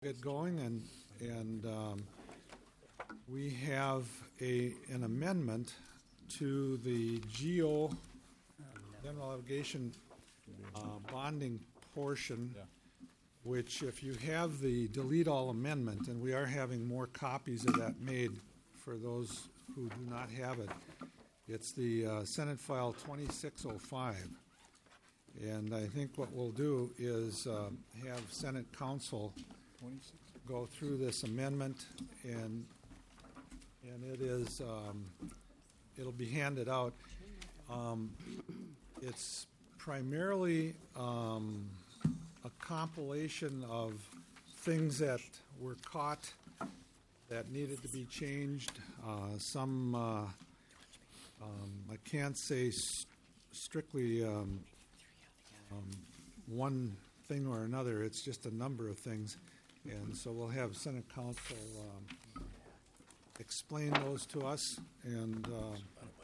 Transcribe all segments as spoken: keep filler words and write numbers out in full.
Get going, and and um, we have a an amendment to the G O general obligation uh, bonding portion, Yeah. which, if you have the delete all amendment, and we are having more copies of that made for those who do not have it, it's the uh, Senate File twenty-six oh five. And I think what we'll do is uh, have Senate Council go through this amendment, and and it is um, it'll be handed out. Um, it's primarily um, a compilation of things that were caught that needed to be changed. Uh, some uh, um, I can't say st- strictly um, um, one thing or another. It's just a number of things. And so we'll have Senate Council um, explain those to us and uh,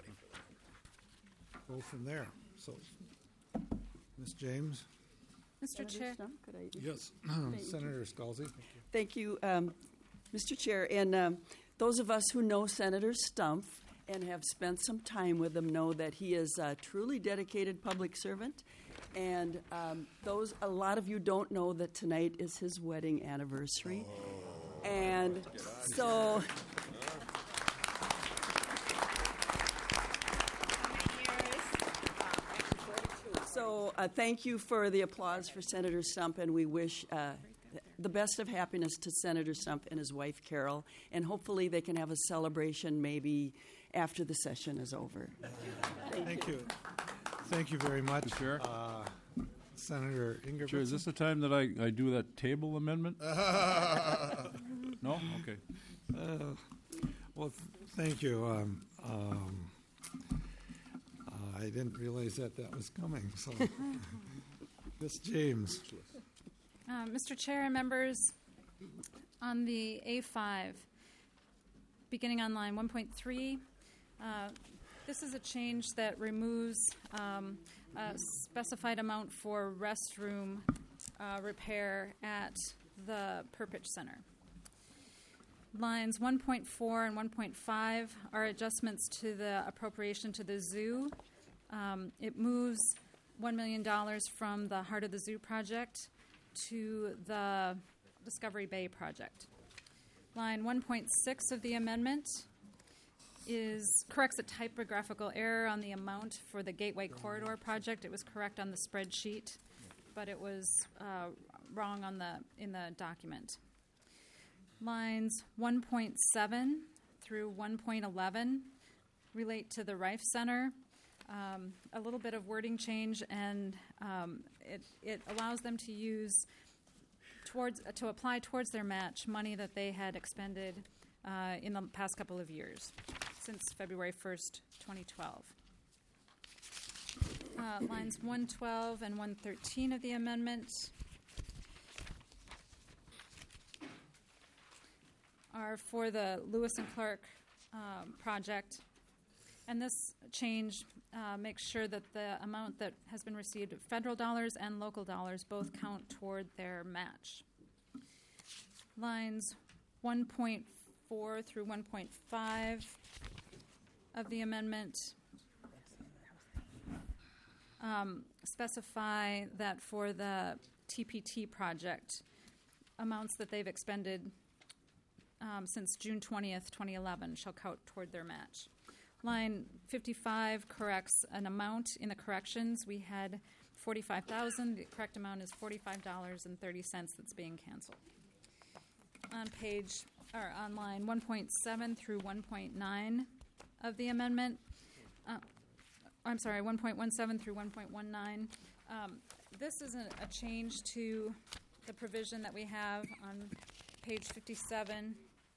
go from there. So, Miz James? Mister Senator Chair. Stump, could I- Yes. Senator Scalzi? Thank you, um, Mister Chair. And um, those of us who know Senator Stump and have spent some time with him know that he is a truly dedicated public servant. And um, those, a lot of you don't know that tonight is his wedding anniversary. Oh. And so... So uh, thank you for the applause for Senator Stump, and we wish uh, the best of happiness to Senator Stump and his wife, Carol, and hopefully they can have a celebration maybe after the session is over. Thank, Thank you. you. Thank you very much. Mister Chair? Uh, Senator Ingebrigtsen? Sure, is this the time that I, I do that table amendment? No? Okay. Uh, well, th- thank you. Um, um, uh, I didn't realize that that was coming. So, Miz James. Uh, Mister Chair and members, on the A five, beginning on line one point three, uh, this is a change that removes um, a specified amount for restroom uh, repair at the Perpich Center. Lines one point four and one point five are adjustments to the appropriation to the zoo. Um, it moves one million dollars from the Heart of the Zoo project to the Discovery Bay project. Line one point six of the amendment is corrects a typographical error on the amount for the Gateway Corridor project. It was correct on the spreadsheet, but it was uh, wrong on the in the document. Lines one point seven through one point eleven relate to the Rife Center. Um, a little bit of wording change, and um, it, it allows them to use towards uh, to apply towards their match money that they had expended uh, in the past couple of years, since February first, twenty twelve. Uh, lines one twelve and one thirteen of the amendment are for the Lewis and Clark um, project. And this change uh, makes sure that the amount that has been received, federal dollars and local dollars, both count toward their match. Lines one point four through one point five of the amendment um, specify that for the T P T project, amounts that they've expended um, since June twentieth, twenty eleven shall count toward their match. Line fifty-five corrects an amount in the corrections. We had forty-five thousand dollars. The correct amount is forty-five dollars and thirty cents that's being canceled. On page, or on line one point seven through one point nine of the amendment, uh, I'm sorry, one point one seven through one point one nine, um, this is a, a change to the provision that we have on page fifty-seven.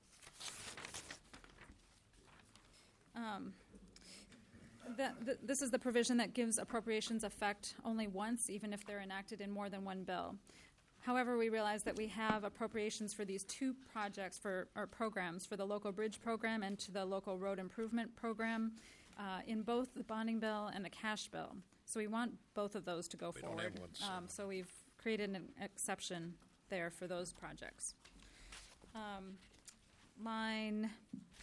Um, that, th- this is the provision that gives appropriations effect only once, even if they're enacted in more than one bill. However, we realize that we have appropriations for these two projects for or programs, for the local bridge program and to the local road improvement program, uh, in both the bonding bill and the cash bill. So we want both of those to go We don't forward. have one, so- Um, so we've created an exception there for those projects. um, line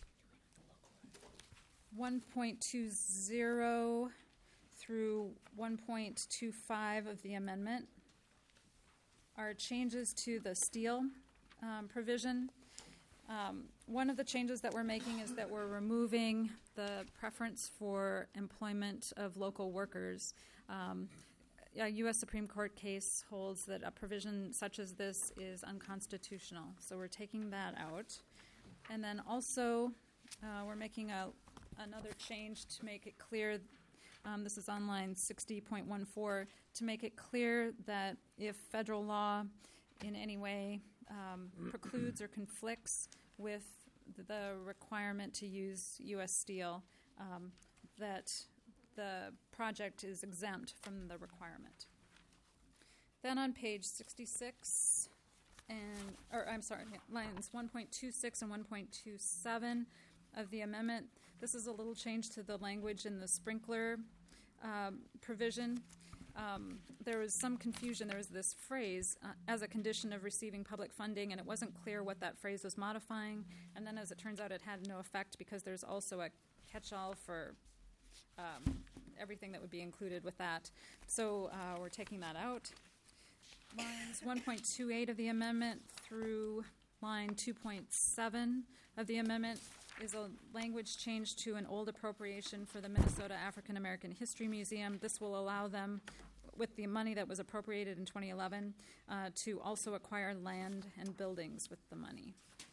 one point two zero through one point two five of the amendment are changes to the steel um, provision. Um, one of the changes that we're making is that we're removing the preference for employment of local workers. Um, a U S Supreme Court case holds that a provision such as this is unconstitutional, so we're taking that out. And then also, uh, we're making a, another change to make it clear, um, this is on line sixty point one four, to make it clear that if federal law in any way um, precludes or conflicts with the requirement to use U S steel, um, that the project is exempt from the requirement. Then on page sixty-six, and or I'm sorry, lines one point two six and one point two seven of the amendment, this is a little change to the language in the sprinkler um, provision. Um, there was some confusion. There was this phrase, uh, as a condition of receiving public funding, and it wasn't clear what that phrase was modifying. And then as it turns out, it had no effect because there's also a catch-all for um, everything that would be included with that. So uh, we're taking that out. Lines one point two eight of the amendment through line two point seven of the amendment is a language change to an old appropriation for the Minnesota African American History Museum. This will allow them, with the money that was appropriated in twenty eleven, uh, to also acquire land and buildings with the money.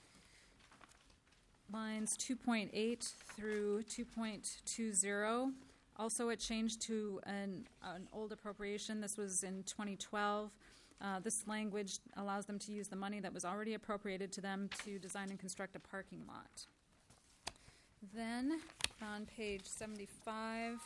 Lines two point eight through two point two zero, also a change to an, an old appropriation. This was in twenty twelve. Uh, this language allows them to use the money that was already appropriated to them to design and construct a parking lot. Then, on page seventy-five,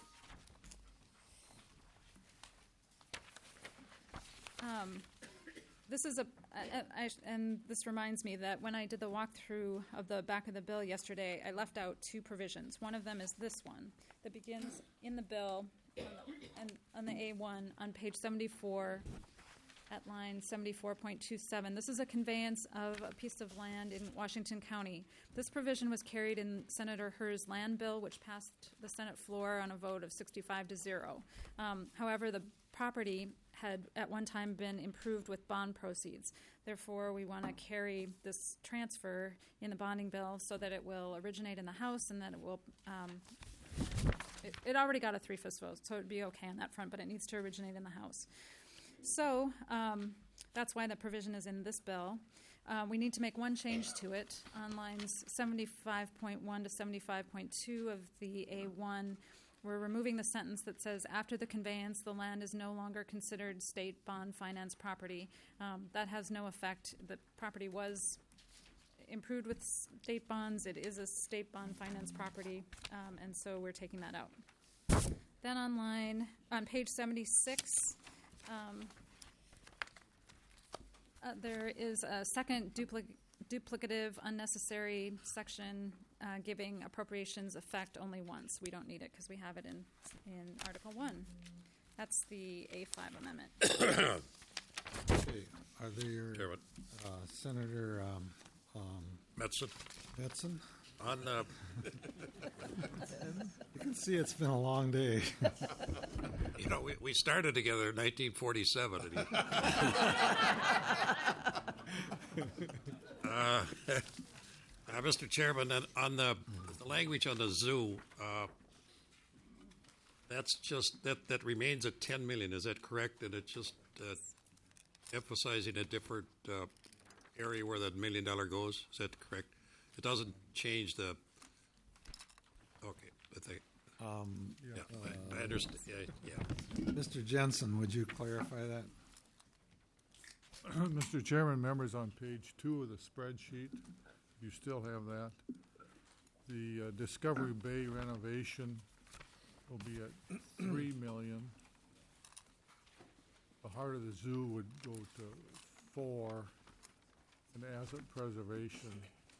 um, this is a, I, I, and this reminds me that when I did the walkthrough of the back of the bill yesterday, I left out two provisions. One of them is this one that begins in the bill on the, and on the A one on page seventy-four. At line seventy-four point two seven. This is a conveyance of a piece of land in Washington County. This provision was carried in Senator Herr's land bill, which passed the Senate floor on a vote of sixty-five to zero. Um, however, the property had at one time been improved with bond proceeds. Therefore, we want to carry this transfer in the bonding bill so that it will originate in the House and that it will um, it, it already got a three-fifths vote, so it would be okay on that front, but it needs to originate in the House. So um, that's why the provision is in this bill. Uh, we need to make one change to it. On lines seventy-five point one to seventy-five point two of the A one, we're removing the sentence that says, after the conveyance, the land is no longer considered state bond finance property. Um, that has no effect. The property was improved with state bonds. It is a state bond finance property, um, and so we're taking that out. Then on line, on page seventy-six, Um, uh, there is a second dupli- duplicative, unnecessary section uh, giving appropriations effect only once. We don't need it because we have it in in Article one. That's the A five amendment. Okay, are there, Chairman. uh, Senator um, um, Metzen, Metzen? on, uh, You can see it's been a long day. you know, we, we started together in nineteen forty-seven. And he, uh, uh, Mister Chairman, on- on the, the language on the zoo, uh, that's just, that, that remains at ten million, is that correct? And it's just uh, emphasizing a different uh, area where that million dollar goes, is that correct? It doesn't change the, okay, I think, Um, yeah, I, I understand, yeah, yeah. Mister Jensen, would you clarify that? Mister Chairman, members, on page two of the spreadsheet, if you still have that, the uh, Discovery Bay renovation will be at three million. The Heart of the Zoo would go to four, and asset preservation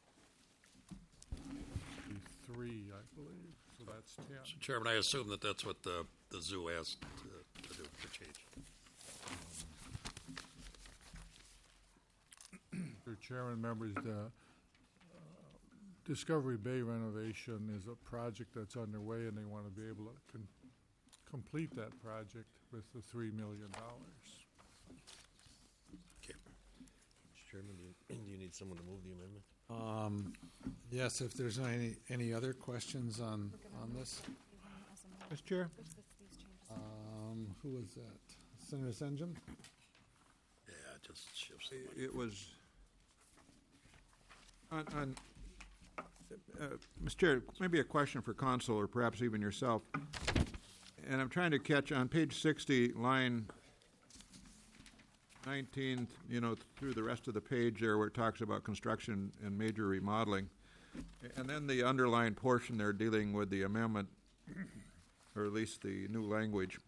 would be three, I believe. So that's ten. So, Chairman, I assume that that's what the, the zoo asked to, to do, to change. Mister chairman, members, the uh, Discovery Bay renovation is a project that's underway, and they want to be able to con- complete that project with the three million dollars. Mister Chairman, do you, do you need someone to move the amendment? Um, Yes, if there's any, any other questions on, on this? Mister Chair? Um, Who was that? Senator Senjum? Yeah, it just shifts. It was, on, on, uh, Mister Chair, maybe a question for council or perhaps even yourself. And I'm trying to catch on page sixty, line nineteen, you know, through the rest of the page there where it talks about construction and major remodeling. And then the underlined portion there dealing with the amendment, or at least the new language.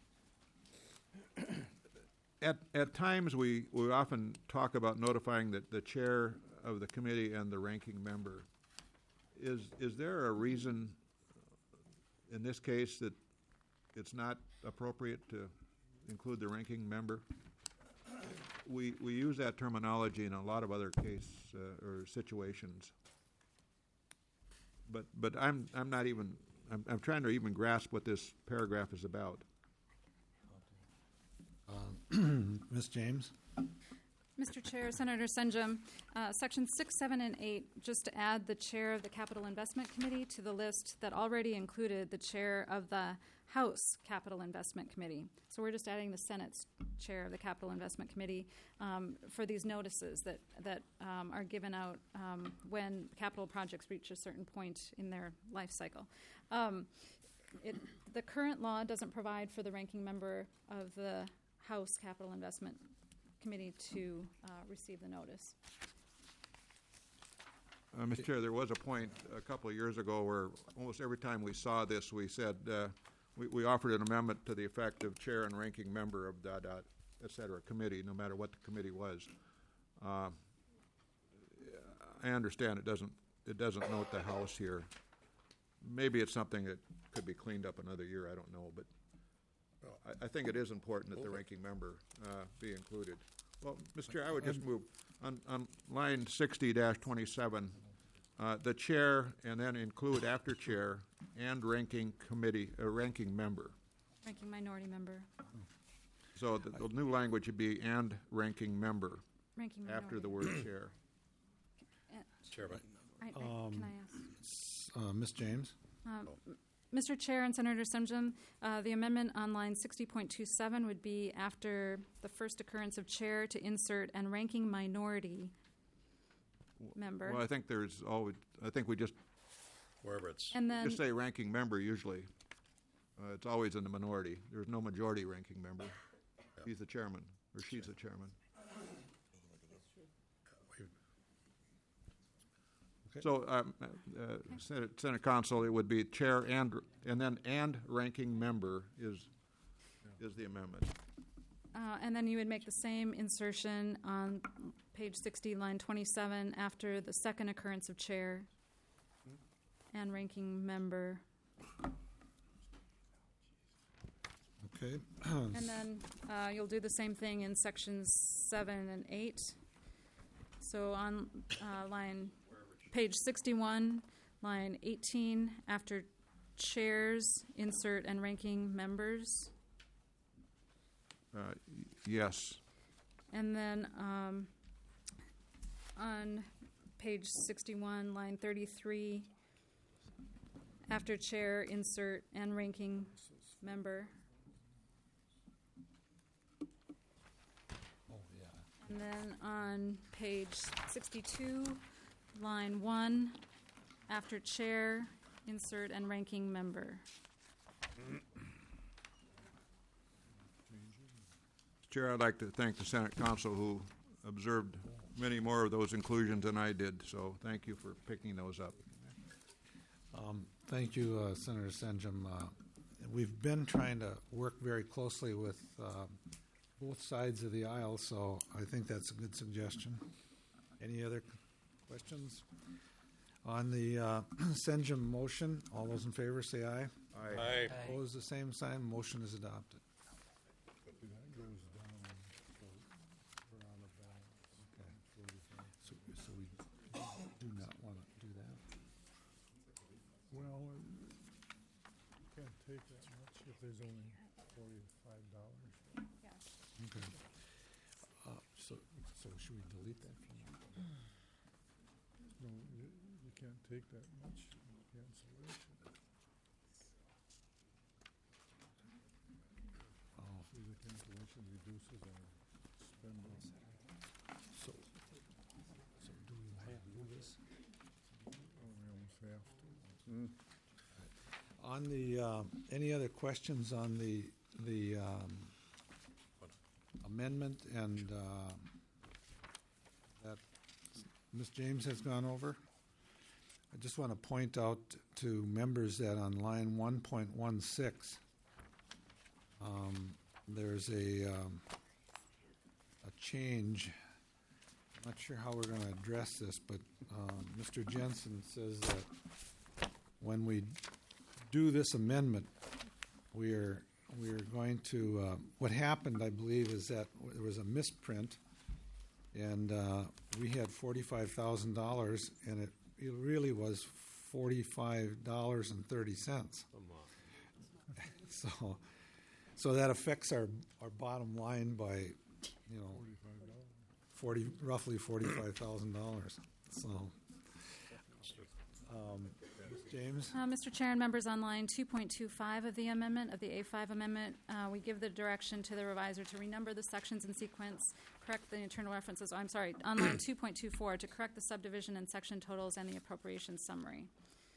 At, at times, we, we often talk about notifying the, the chair of the committee and the ranking member. Is, is there a reason in this case that it's not appropriate to include the ranking member? We, we use that terminology in a lot of other case uh, or situations. But, but I'm, I'm not even, I'm, I'm trying to even grasp what this paragraph is about. Miz James? Mister Chair, Senator Senjum, uh, Section six, seven, and eight, just to add the chair of the Capital Investment Committee to the list that already included the chair of the House Capital Investment Committee. So we're just adding the Senate's chair of the Capital Investment Committee um, for these notices that, that um, are given out um, when capital projects reach a certain point in their life cycle. Um, it, the current law doesn't provide for the ranking member of the House Capital Investment Committee to uh, receive the notice. Uh, Mister Chair, there was a point a couple of years ago where almost every time we saw this, we said, uh, we, we offered an amendment to the effect of chair and ranking member of da, da, et cetera, committee, no matter what the committee was. Uh, I understand it doesn't, it doesn't note the House here. Maybe it's something that could be cleaned up another year, I don't know, but I, I think it is important that the ranking member uh, be included. Well, Mister Chair, I would just move on, on line sixty dash twenty-seven, uh, the chair, and then include after chair and ranking committee, uh, ranking member. Ranking minority member. So the, the new language would be and ranking member Ranking minority. after the word chair. Uh, Chairman. I, I, can I ask? Uh, Miz James? Um, Mister Chair and Senator Senjum, uh, the amendment on line sixty point two seven would be after the first occurrence of chair to insert and ranking minority member. Well, I think there's always, I think we just, Wherever it's. And then, just say ranking member usually. Uh, it's always in the minority. There's no majority ranking member. He's the chairman, or she's the chairman. So, um, uh, uh, Senate, Senate Council, it would be chair and, and then and ranking member is, is the amendment. uh, and then you would make the same insertion on page sixty, line twenty-seven, after the second occurrence of chair and ranking member. Okay. And then uh, you'll do the same thing in sections seven and eight. So on uh, line, page sixty-one, line eighteen, after chairs, insert and ranking members. Uh, y- yes. And then um, on page sixty-one, line thirty-three, after chair, insert and ranking member. And then on page sixty-two, line one, after chair, insert and ranking member. Chair, I'd like to thank the Senate Council who observed many more of those inclusions than I did, so thank you for picking those up. Um, Thank you, uh, Senator Senjum. Uh, We've been trying to work very closely with uh, both sides of the aisle, so I think that's a good suggestion. Any other questions? On the uh, Senjum motion, all those in favor say aye. Aye. Opposed, the same sign. Motion is adopted. That goes down, so we're on the balance. So is only forty-five dollars. Yes. Okay. Uh, So, so should we delete that from the- No, you, you can't take that much cancellation. oh, See, the cancellation reduces our spending. so, so do we want to do this? Oh, we almost have to. On the, uh, any other questions on the, the um, amendment and uh, that Miz James has gone over? I just want to point out to members that on line one point one six, um, there's a, um, a change. I'm not sure how we're going to address this, but um, Mister Jensen says that when we do this amendment, we are we are going to. Uh, what happened, I believe, is that there was a misprint, and uh, we had forty-five thousand dollars, and it, it really was forty-five dollars and thirty cents. So, so that affects our our bottom line by, you know, Forty-five dollars. forty roughly forty-five thousand dollars. So, um, Miz James. Uh, Mister Chair and members, on line two point two five of the amendment, of the A five amendment, uh, we give the direction to the reviser to renumber the sections in sequence, correct the internal references, oh, I'm sorry, on line two point two four, to correct the subdivision and section totals and the appropriation summary.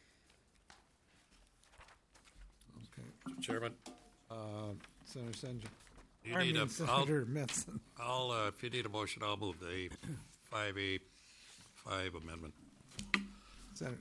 Okay. Chairman, Uh, Senator Senja. you I need mean, a, I'll, Senator Metzen. I'll, uh, if you need a motion, I'll move the five A five amendment. Senator.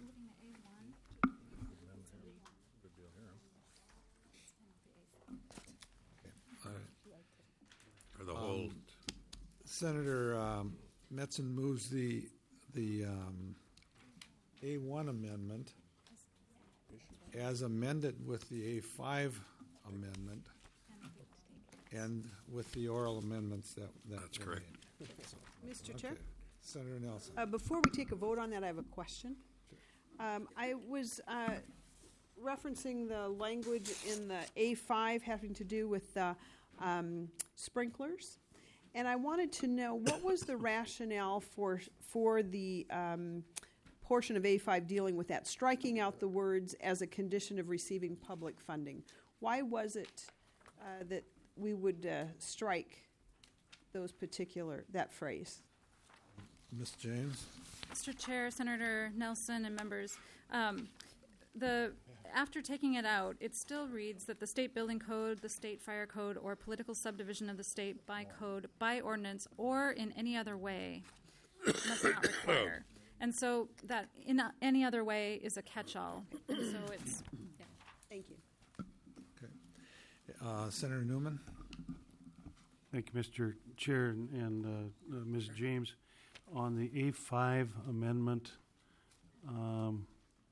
All right. Or the whole, Senator um, Metzen moves the the um, A one amendment as amended with the A five amendment and with the oral amendments that, that That's were correct. made. Mister Okay. Chair, Senator Nelson. uh, before we take a vote on that, I have a question. Um, I was uh, referencing the language in the A five having to do with the um, sprinklers, and I wanted to know what was the rationale for for the um, portion of A five dealing with that, striking out the words "as a condition of receiving public funding." Why was it uh, that we would uh, strike those particular that phrase? Miz James. Mister Chair, Senator Nelson, and members, um, the after taking it out, it still reads that the state building code, the state fire code, or political subdivision of the state by code, by ordinance, or in any other way must not require. And so that in a, any other way is a catch-all. And so it's yeah. Thank you. Okay. Uh, Senator Newman. Thank you, Mister Chair and, and uh, uh, Miz James. On the A five amendment, um,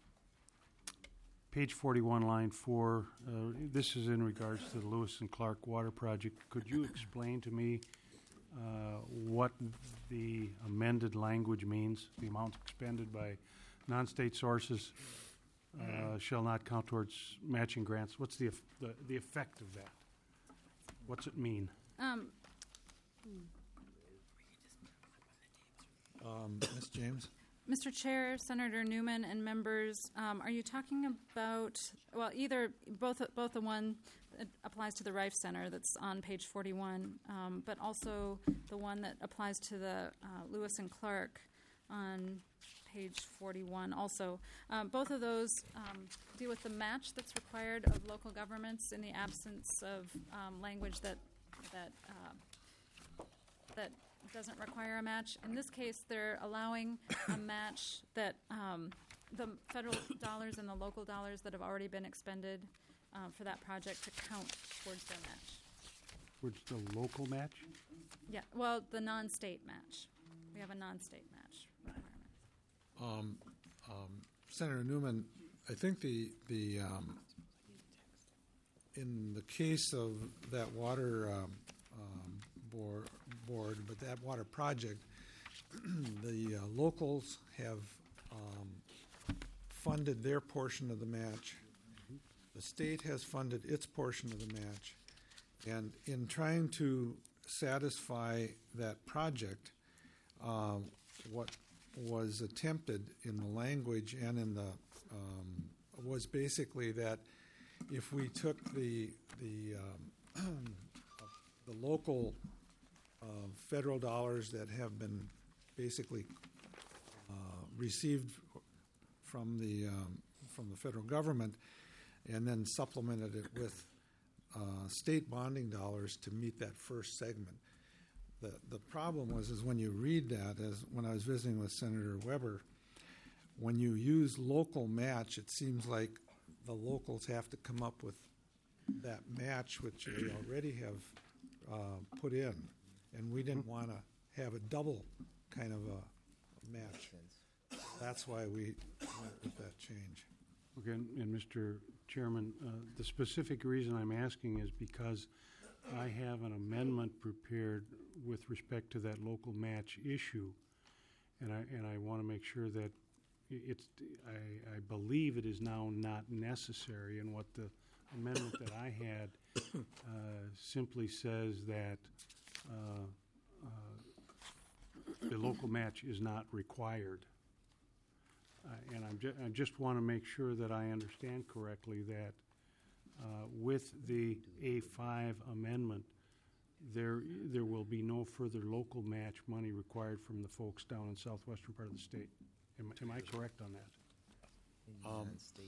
page forty-one, line four, uh, this is in regards to the Lewis and Clark Water Project. Could you explain to me uh, what the amended language means? The amounts expended by non-state sources uh, shall not count towards matching grants. What's the, eff- the the effect of that? What's it mean? Um, Um, Miz James. Mister Chair, Senator Newman, and members, um, are you talking about, well, either, both both the one that applies to the Rife Center that's on page forty-one, um, but also the one that applies to the uh, Lewis and Clark on page forty-one also. Um, both of those um, deal with the match that's required of local governments in the absence of um, language that, that, uh, that doesn't require a match. In this case, they're allowing a match that um, the federal dollars and the local dollars that have already been expended uh, for that project to count towards their match. Towards the local match? Yeah, well, the non-state match. We have a non-state match requirement. Um, um, Senator Newman, I think the the um, in the case of that water um, um, board, board, but that water project, the uh, locals have um, funded their portion of the match, the state has funded its portion of the match. And in trying to satisfy that project, uh, what was attempted in the language and in the um, was basically that if we took the the um, the local uh, federal dollars that have been basically uh, received from the um, from the federal government, and then supplemented it with uh, state bonding dollars to meet that first segment. The the problem was is when you read that, as when I was visiting with Senator Weber, when you use local match, it seems like the locals have to come up with that match which they already have uh, put in, and we didn't want to have a double kind of a match. That's why we went with that change. Okay, and, and Mister Chairman, uh, the specific reason I'm asking is because I have an amendment prepared with respect to that local match issue, and I and I want to make sure that i- it's. I, I believe it is now not necessary, and what the amendment that I had uh, simply says that uh, uh, the local match is not required. Uh, and I'm ju- I just want to make sure that I understand correctly that uh, with the A five amendment, there there will be no further local match money required from the folks down in southwestern part of the state. Am, am I correct on that? Um,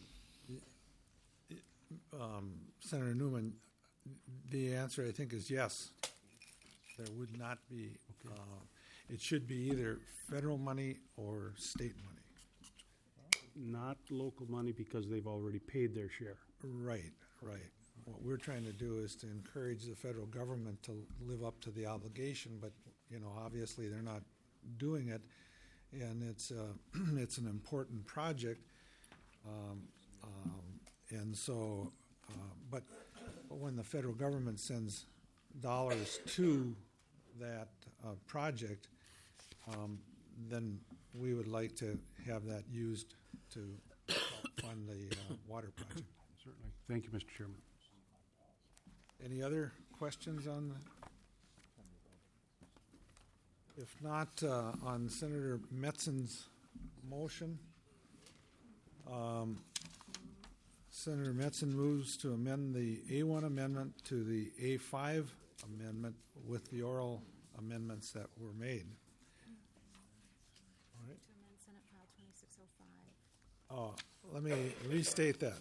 um, Senator Newman, the answer I think is yes. There would not be. Uh, it should be either federal money or state money. Not local money because they've already paid their share. Right, right. What we're trying to do is to encourage the federal government to live up to the obligation, but, you know, obviously they're not doing it, and it's, uh, it's an important project. Um, um, and so, uh, but, but when the federal government sends dollars to that uh, project, um, then we would like to have that used to help fund the uh, water project. Certainly. Thank you, Mister Chairman. Any other questions on the? If not, uh, on Senator Metzen's motion, um, Senator Metzen moves to amend the A one amendment to the A five amendment with the oral amendments that were made. All right. To amend Senate File twenty-six oh five. Oh, let me restate that.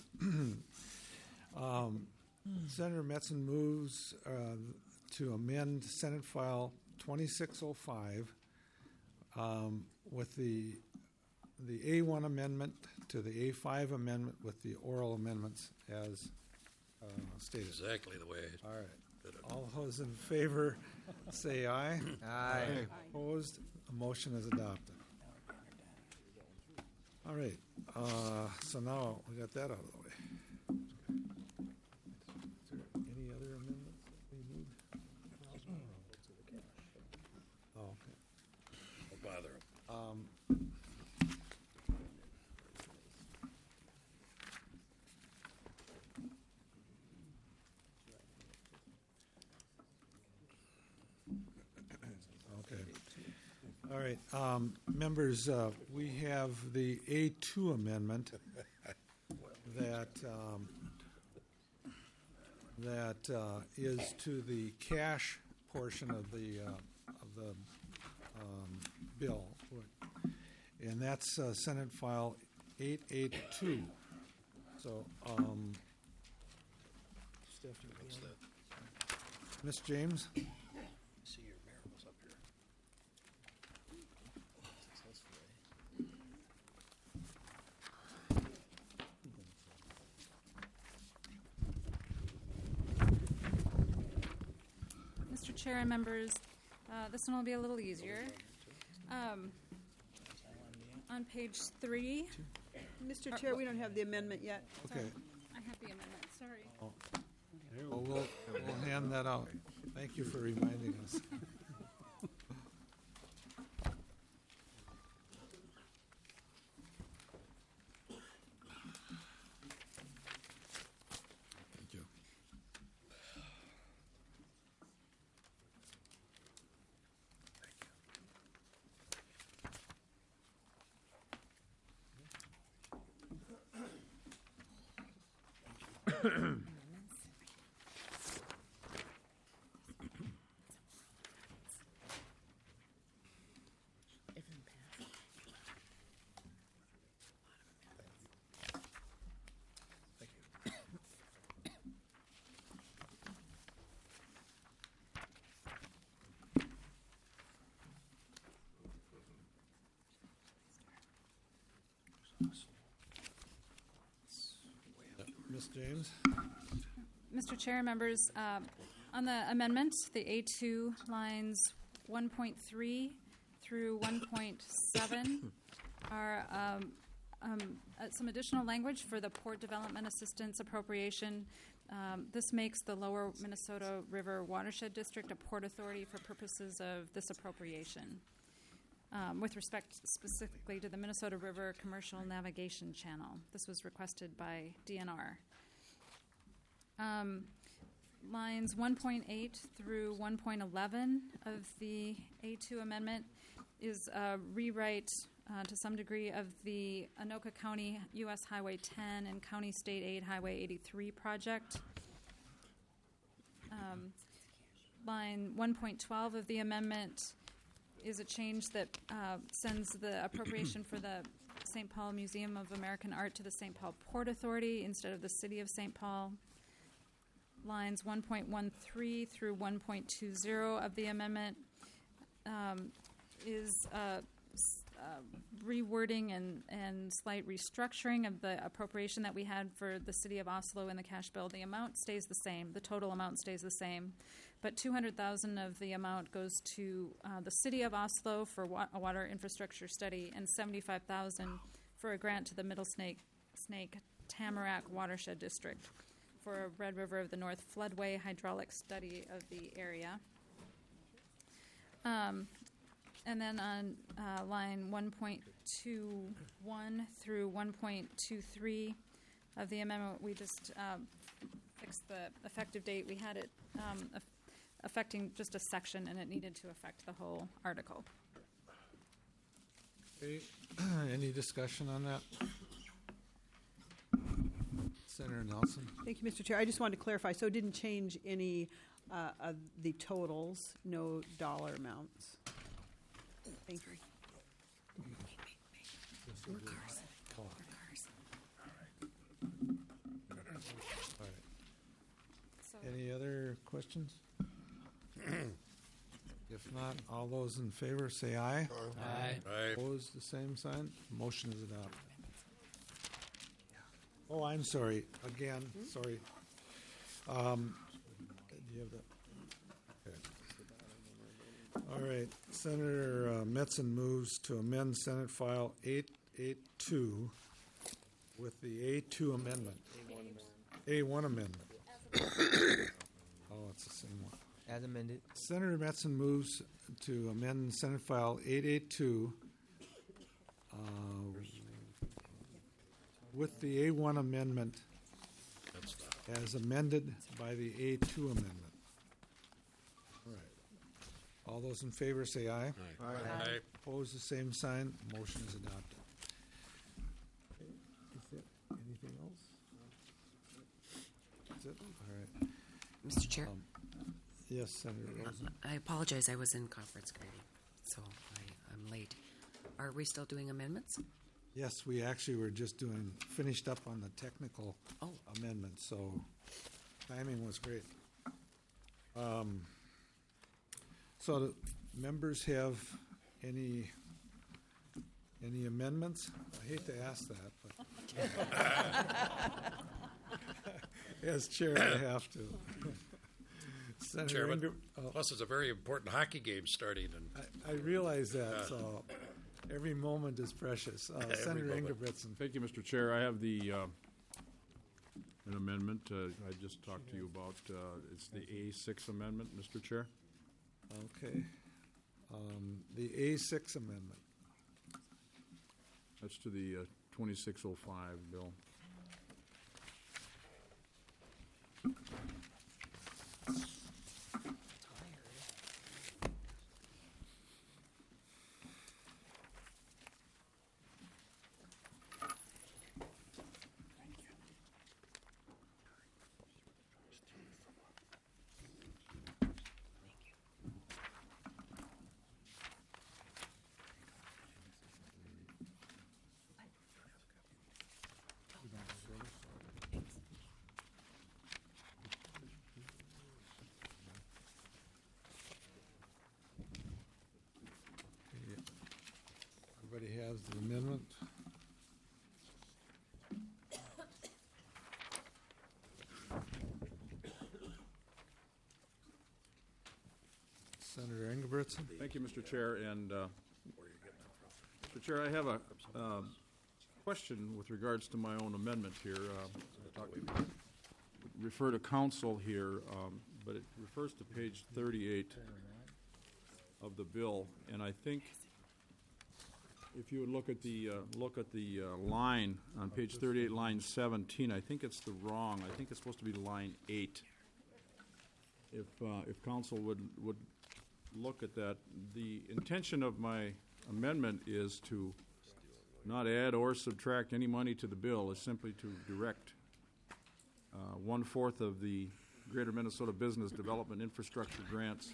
um, Senator Metzen moves uh, to amend Senate File twenty-six oh five um, with the the A one amendment to the A five amendment with the oral amendments as uh, stated. Exactly the way it All right. All those in favor say aye. Aye. Opposed? The motion is adopted. All right. Uh, so now we got that out of the way. Is there any other amendments that we need? Oh, okay. Don't bother 'em. Um, Okay. All right, um, members, uh, we have the A two amendment that, um, that uh, is to the cash portion of the, uh, of the um, bill. And that's uh, Senate File eight eighty-two. So, um, Stephanie, What's that? Miss James? See your miracles up here. Mister Chair and members, uh, this one will be a little easier. Um, on page three, Mister Chair, we don't have the amendment yet. Okay. I have the amendment, sorry. Well, we'll, we'll hand that out. Thank you for reminding us. Miz James? Mister Chair, members, uh, on the amendment, the A two lines one point three through one point seven are um, um, uh, some additional language for the Port Development Assistance Appropriation. Um, this makes the Lower Minnesota River Watershed District a port authority for purposes of this appropriation, um, with respect specifically to the Minnesota River Commercial Navigation Channel. This was requested by D N R. Um, lines one point eight through one point eleven of the A two amendment is a rewrite uh, to some degree of the Anoka County U S Highway ten and County State Aid Highway eighty-three project. Um, line one point twelve of the amendment is a change that uh, sends the appropriation for the Saint Paul Museum of American Art to the Saint Paul Port Authority instead of the City of Saint Paul. Lines one point one three through one point two zero of the amendment um, is uh, s- uh, rewording and, and slight restructuring of the appropriation that we had for the City of Oslo in the cash bill. The amount stays the same. The total amount stays the same. But two hundred thousand dollars of the amount goes to uh, the City of Oslo for wa- a water infrastructure study and seventy-five thousand dollars for a grant to the Middle Snake, Snake Tamarack Watershed District for a Red River of the North floodway hydraulic study of the area. Um, and then on uh, line one point two one through one point two three of the amendment, we just um, fixed the effective date. We had it um, aff- affecting just a section, and it needed to affect the whole article. Okay. Any discussion on that? Senator Nelson? Thank you, Mister Chair. I just wanted to clarify, so it didn't change any uh, of the totals, no dollar amounts. Thank you. So Any other questions? If not, all those in favor say aye. Aye. Opposed, the same sign. Motion is adopted. Oh, I'm sorry. Again, sorry. Um, do you have that? Okay. All right. Senator uh, Metzen moves to amend Senate File eight eighty-two with the A two amendment. A one amendment. Oh, it's the same one. As amended. Senator Metzen moves to amend Senate File eight eighty-two uh, with the A one amendment as amended by the A two amendment. All right. All those in favor say aye. Aye. Aye. Opposed, the same sign. Motion is adopted. Okay. Is there anything else? That's it? All right. Mister Chair, Um, Yes, Senator Rosen. I apologize. I was in conference committee, so I, I'm late. Are we still doing amendments? Yes, we actually were just doing, finished up on the technical Oh. amendment, so timing was great. Um, So the members have any, any amendments? I hate to ask that, but as chair, I have to. Senator Chairman, Ingram, oh, plus it's a very important hockey game starting, and I, I realize that, so every moment is precious. Uh, Every Senator moment. Ingebrigtsen. Thank you, Mister Chair. I have the, uh, an amendment uh, I just talked to you about. Uh, It's the A six amendment, Mister Chair. Okay. Um, The A six amendment. That's to the uh, twenty-six oh five bill. Everybody has the amendment. Senator Engelbretson. Thank you, Mister Chair. And uh, Mister Chair, I have a um, question with regards to my own amendment here. Uh, I talk- refer to council here, um, but it refers to page thirty-eight of the bill, and I think if you would look at the uh, look at the uh, line on page thirty-eight, line seventeen, I think it's the wrong. I think it's supposed to be line eight. If uh, if council would would look at that, the intention of my amendment is to not add or subtract any money to the bill, is simply to direct uh, one-fourth of the Greater Minnesota Business Development Infrastructure grants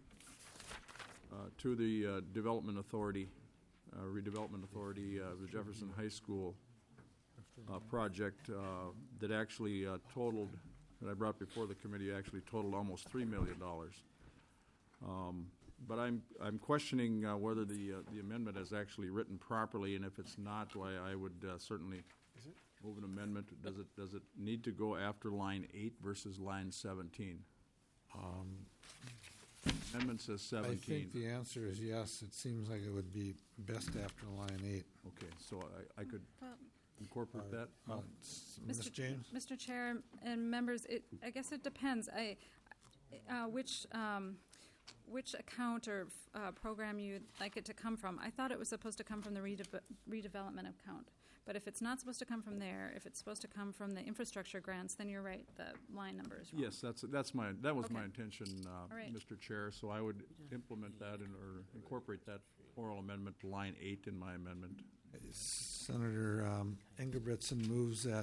uh, to the uh, Development Authority, uh, Redevelopment Authority, uh, the Jefferson High School uh, project uh, that actually uh, totaled, that I brought before the committee, actually totaled almost three million dollars. Um, but I'm I'm questioning uh, whether the uh, the amendment is actually written properly, and if it's not, why I would uh, certainly move an amendment. Does it does it need to go after line eight versus line seventeen? Um, Amendment says I seventeen. think the answer is yes. It seems like it would be best after line eight. Okay, so I, I could Well, incorporate that. Uh, Um, s- Miz Mister James? Mister Chair and members, it, I guess it depends. I, uh, which um, which account or uh, program you'd like it to come from. I thought it was supposed to come from the redeve- redevelopment account. But if it's not supposed to come from there, if it's supposed to come from the infrastructure grants, then you're right. The line number is wrong. Yes, that's that's my that was my Okay. intention, uh, All right. Mister Chair. So I would implement that and or incorporate that oral amendment to line eight in my amendment. Senator um, Engelbretson moves that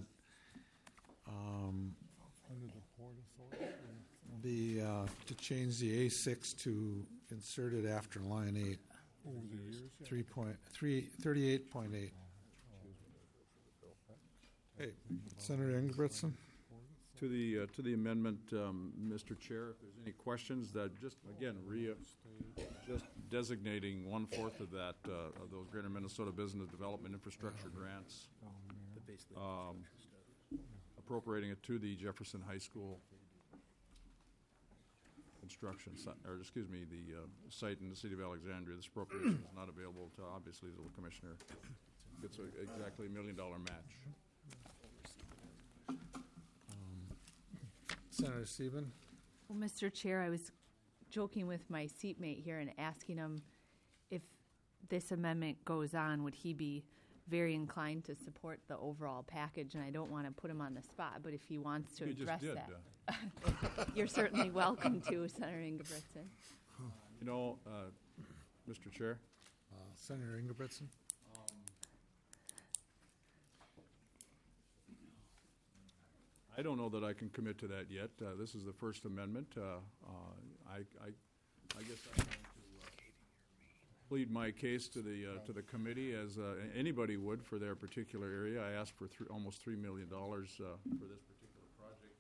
um, Under the Port Authority? the, uh, to change the A six to insert it after line eight, Over the years? yeah. three point, three, thirty-eight point eight. Hey, Senator Engelbretson? To the, uh, to the amendment, um, Mister Chair, if there's any questions, that just, again, re, just designating one-fourth of that, uh, of those Greater Minnesota Business Development Infrastructure grants, um, appropriating it to the Jefferson High School construction, si- or excuse me, the uh, site in the city of Alexandria. This appropriation is not available to, obviously, the commissioner. It's a- exactly a million-dollar match. Senator Sieben? Well, Mister Chair, I was joking with my seatmate here and asking him if this amendment goes on, would he be very inclined to support the overall package? And I don't want to put him on the spot, but if he wants to You just address did, that, you're certainly welcome to, Senator Ingebrigtsen. You know, uh, Mister Chair, Uh, Senator Engelbretson? I don't know that I can commit to that yet. Uh, This is the First Amendment. Uh, uh, I I I guess I'm going to uh, plead my case to the, uh, to the committee as uh, anybody would for their particular area. I asked for three- almost three million dollars uh, for this particular project.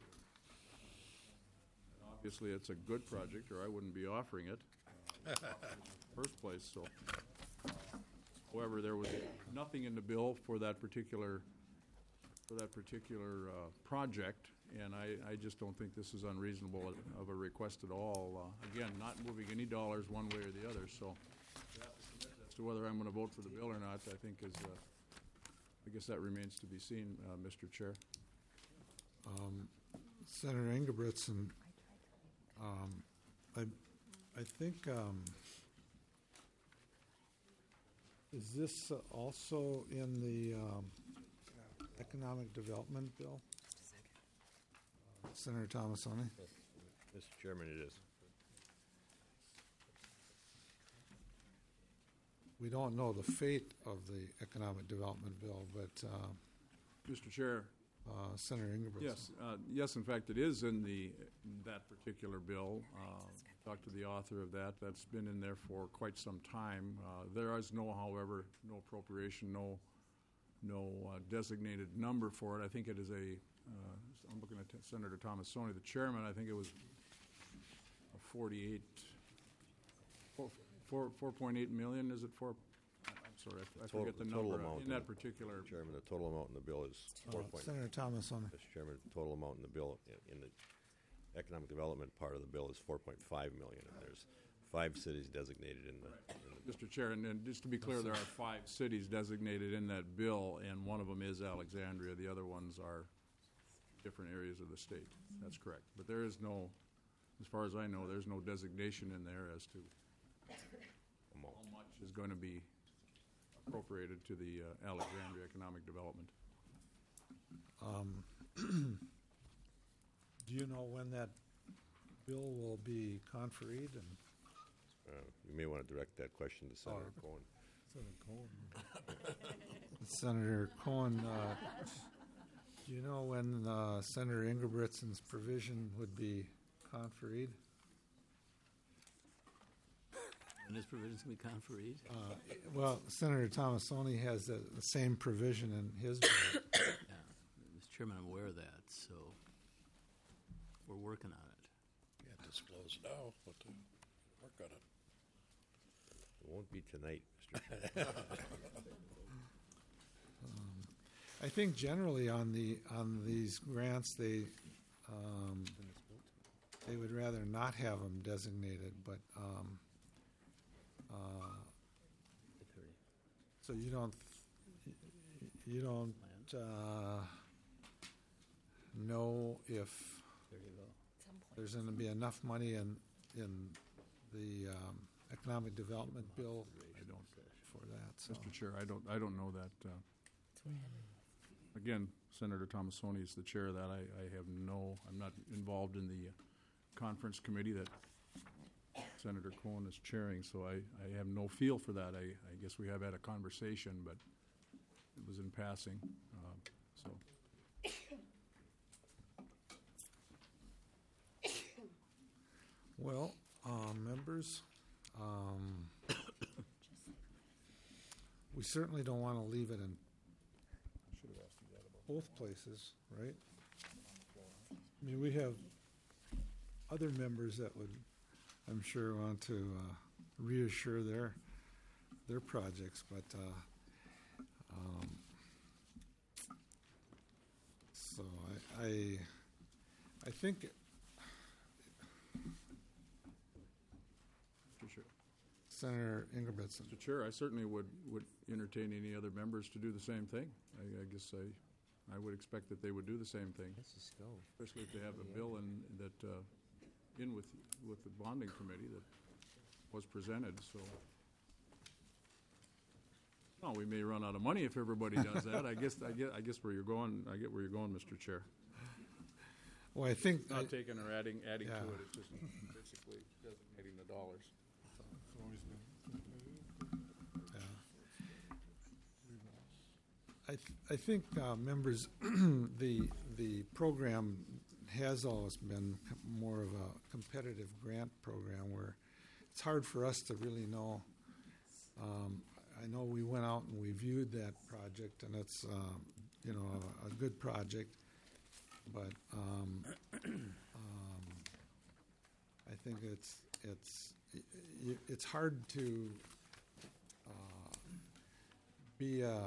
And obviously, it's a good project, or I wouldn't be offering it uh, in the first place. So, however, there was nothing in the bill for that particular for that particular uh, project, and I, I just don't think this is unreasonable of a request at all. Uh, Again, not moving any dollars one way or the other, so as to whether I'm going to vote for the bill or not, I think is, uh, I guess that remains to be seen, uh, Mister Chair. Um, Senator Engelbretson, um, I, I think, um, is this uh, also in the um, Economic Development Bill? Senator Thomasoni? Mister Chairman, it is. We don't know the fate of the Economic Development Bill, but uh, Mister Chair, uh, Senator Engelbretson? yes, uh, yes, in fact, it is in the, that particular bill. Uh, Talked to the author of that. That's been in there for quite some time. Uh, There is no, however, no appropriation, no no uh, designated number for it. I think it is a, uh, I'm looking at Senator Thomasoni, the chairman, I think it was a forty-eight, four, four, four point eight million, is it four? I'm sorry, I f- I Total- forget the the total number uh, amount in that in the- particular. Chairman, the total amount in the bill is four point. Senator Thomasoni. Mister Chairman, the total amount in the bill, in- in the economic development part of the bill is four point five million, and there's five cities designated in the, in the Mister Chair, and, and just to be clear, there are five cities designated in that bill, and one of them is Alexandria. The other ones are different areas of the state. That's correct. But there is no, as far as I know, there's no designation in there as to amount. how much is going to be appropriated to the uh, Alexandria Economic Development. Um, do you know when that bill will be conferred? And Uh, You may want to direct that question to Senator Oh. Cohen. Senator Cohen. Senator Cohen, uh, do you know when uh, Senator Ingebrigtsen's provision would be conferred? And this provision's going to be conferred? Uh, well, Senator Thomasoni has the, the same provision in his bill. Yeah. Mister Chairman, I'm aware of that, so we're working on it. Can't disclose now, but uh, work on it. It won't be tonight, Mister Chairman. I think generally on the on these grants, they um, they would rather not have them designated, but um, uh, so you don't you don't uh, know if There you go. there's going to be enough money in in the um, economic development bill I don't, for that. So. Mister Chair, I don't, I don't know that. Uh, Again, Senator Thomasoni is the chair of that. I, I have no, I'm not involved in the uh, conference committee that Senator Cohen is chairing, so I, I have no feel for that. I, I guess we have had a conversation, but it was in passing, uh, so. Well, uh, members, um, we certainly don't want to leave it in both places, right? I mean, we have other members that would, I'm sure, want to uh, reassure their their projects, but uh, um, so I, I I think Mister Chair. Senator Ingebrigtsen. Mister Chair, I certainly would, would entertain any other members to do the same thing. I, I guess I, I would expect that they would do the same thing. Let's just go. Especially if they have a bill in, that, uh, in with, with the bonding committee that was presented, so. Well, we may run out of money if everybody does that. I guess, I get, I guess where you're going, I get where you're going, Mister Chair. Well, I think Not I- taking or adding, adding to Yeah. it, it's just basically designating the dollars. Yeah. I, th- I think, uh, members, the, the program has always been com- more of a competitive grant program where it's hard for us to really know. Um, I know we went out and we viewed that project, and it's, um, you know, a, a good project, but um, um, I think it's, it's, y- y- it's hard to uh, be a,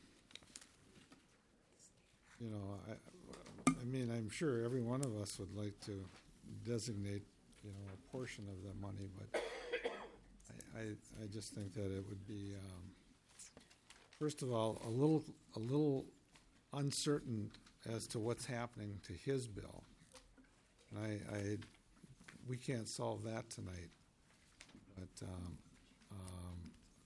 you know, I, I mean, I'm sure every one of us would like to designate, you know, a portion of the money, but I, I, I just think that it would be, um, first of all, a little, a little uncertain as to what's happening to his bill. And I, I, we can't solve that tonight, but, um, um,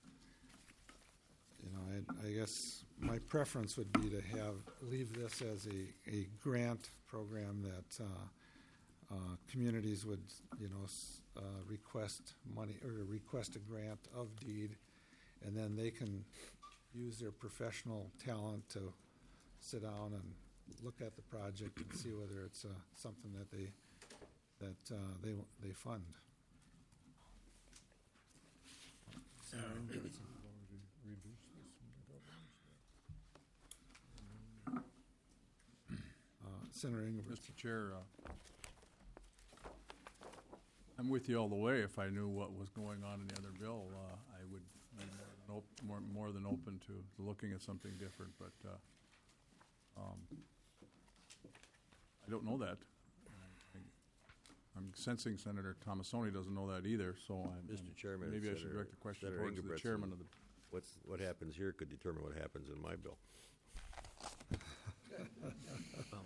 you know, I, I guess my preference would be to have, leave this as a, a grant program that, uh, uh, communities would, you know, s- uh, request money, or request a grant of deed, and then they can use their professional talent to sit down and look at the project and see whether it's, uh, something that they, that, uh, they, they fund. Uh, Senator Ingebrigtsen. Mister Chair, uh, I'm with you all the way. If I knew what was going on in the other bill, uh, I would be more than op- more, more than open to looking at something different, but uh, um, I don't know that. I- I'm sensing Senator Tomasoni doesn't know that either, so I'm, Mister Chairman, maybe I should Senator- direct the question Senator towards the Ingebrigtsen, chairman of the. What's, what happens here could determine what happens in my bill. Well,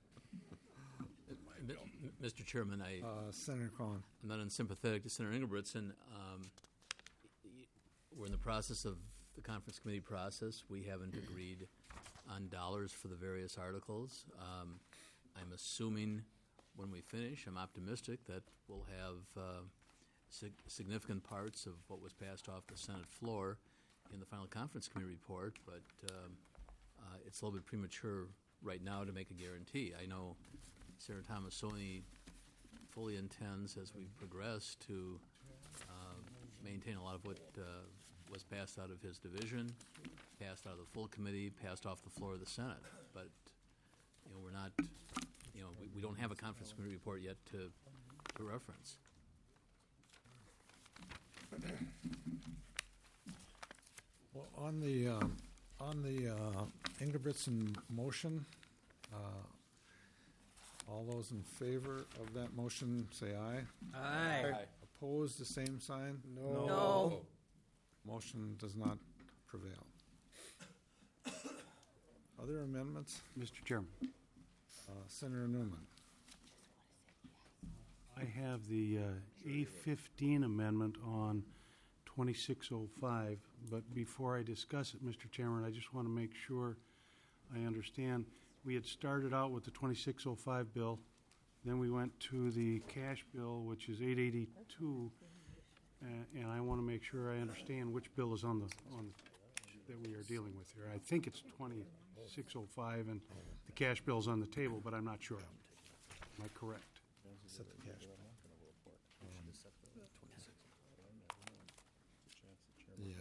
M- M- Mister Chairman, I, Uh, Senator Cohen. I'm not unsympathetic to Senator Ingebrigtsen. Um, y- we're in the process of the conference committee process. We haven't agreed on dollars for the various articles. Um, I'm assuming when we finish, I'm optimistic that we'll have uh, sig- significant parts of what was passed off the Senate floor in the final conference committee report, but um, uh, it's a little bit premature right now to make a guarantee. I know Senator Tomasoni fully intends, as we progress, to uh, maintain a lot of what uh, was passed out of his division, passed out of the full committee, passed off the floor of the Senate. But you know, we're not, you know, we, we don't have a conference committee report yet to to reference. Well, on the, um, on the uh, Ingebrigtsen motion, uh, all those in favor of that motion, say aye. Aye. Opposed, the same sign? No. No. Motion does not prevail. Other amendments? Mister Chairman. Uh, Senator Newman. I have the uh, A fifteen amendment on twenty-six oh five, but before I discuss it, Mister Chairman, I just want to make sure I understand. We had started out with the twenty-six oh five bill, then we went to the cash bill, which is eight eighty-two, uh, and I want to make sure I understand which bill is on the, on that we are dealing with here. I think it's twenty-six oh five, and the cash bill's on the table, but I'm not sure. Am I correct? Set the cash. Yeah.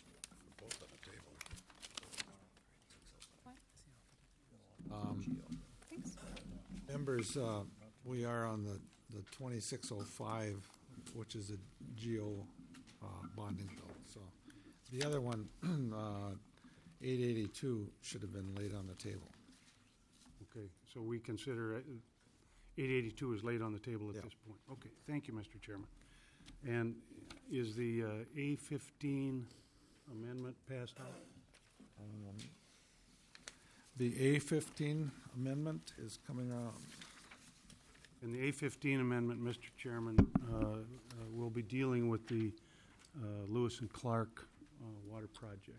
Um, Members, uh, we are on the, the twenty-six oh five, which is a geo uh, bonding bill. So the other one, uh, eight eighty-two, should have been laid on the table. Okay, so we consider it- eight eighty-two is laid on the table at Yeah. this point. Okay, thank you, Mister Chairman. And is the uh, A fifteen amendment passed out? Um, The A fifteen amendment is coming around. In the A fifteen amendment, Mister Chairman, uh, uh, we'll be dealing with the uh, Lewis and Clark uh, water project.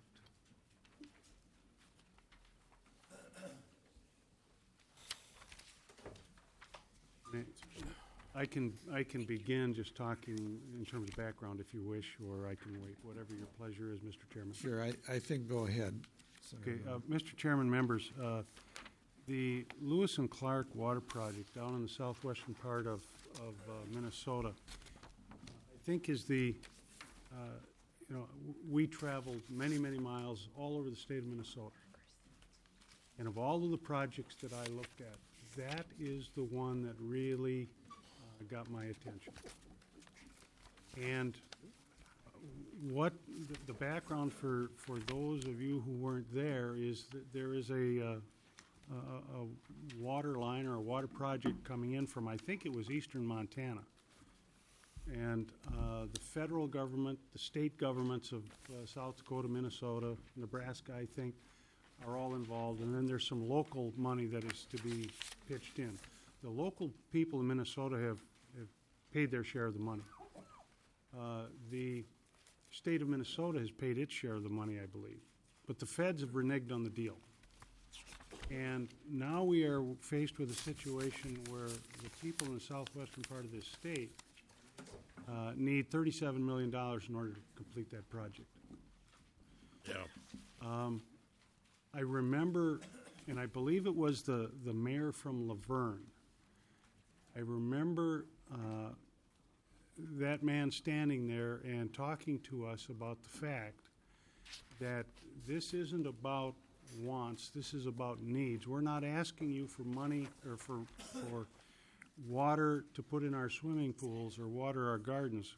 I can, I can begin just talking in terms of background if you wish, or I can wait, whatever your pleasure is, Mister Chairman. Sure, I, I think go ahead. Okay, uh, Mister Chairman, members, uh, the Lewis and Clark Water Project down in the southwestern part of, of uh, Minnesota, I think is the, uh, you know, w- we traveled many, many miles all over the state of Minnesota. And of all of the projects that I looked at, that is the one that really uh, got my attention. And what the, the background for, for those of you who weren't there is that there is a, uh, a, a water line or a water project coming in from, I think it was eastern Montana. And uh, the federal government, the state governments of uh, South Dakota, Minnesota, Nebraska, I think, are all involved. And then there's some local money that is to be pitched in. The local people in Minnesota have, have paid their share of the money. Uh, the state of Minnesota has paid its share of the money, I believe. But the feds have reneged on the deal. And now we are faced with a situation where the people in the southwestern part of this state uh, need thirty-seven million dollars in order to complete that project. Yeah. Um, I remember, and I believe it was the, the mayor from Laverne. I remember uh, that man standing there and talking to us about the fact that this isn't about wants, this is about needs. We're not asking you for money or for, for water to put in our swimming pools or water our gardens.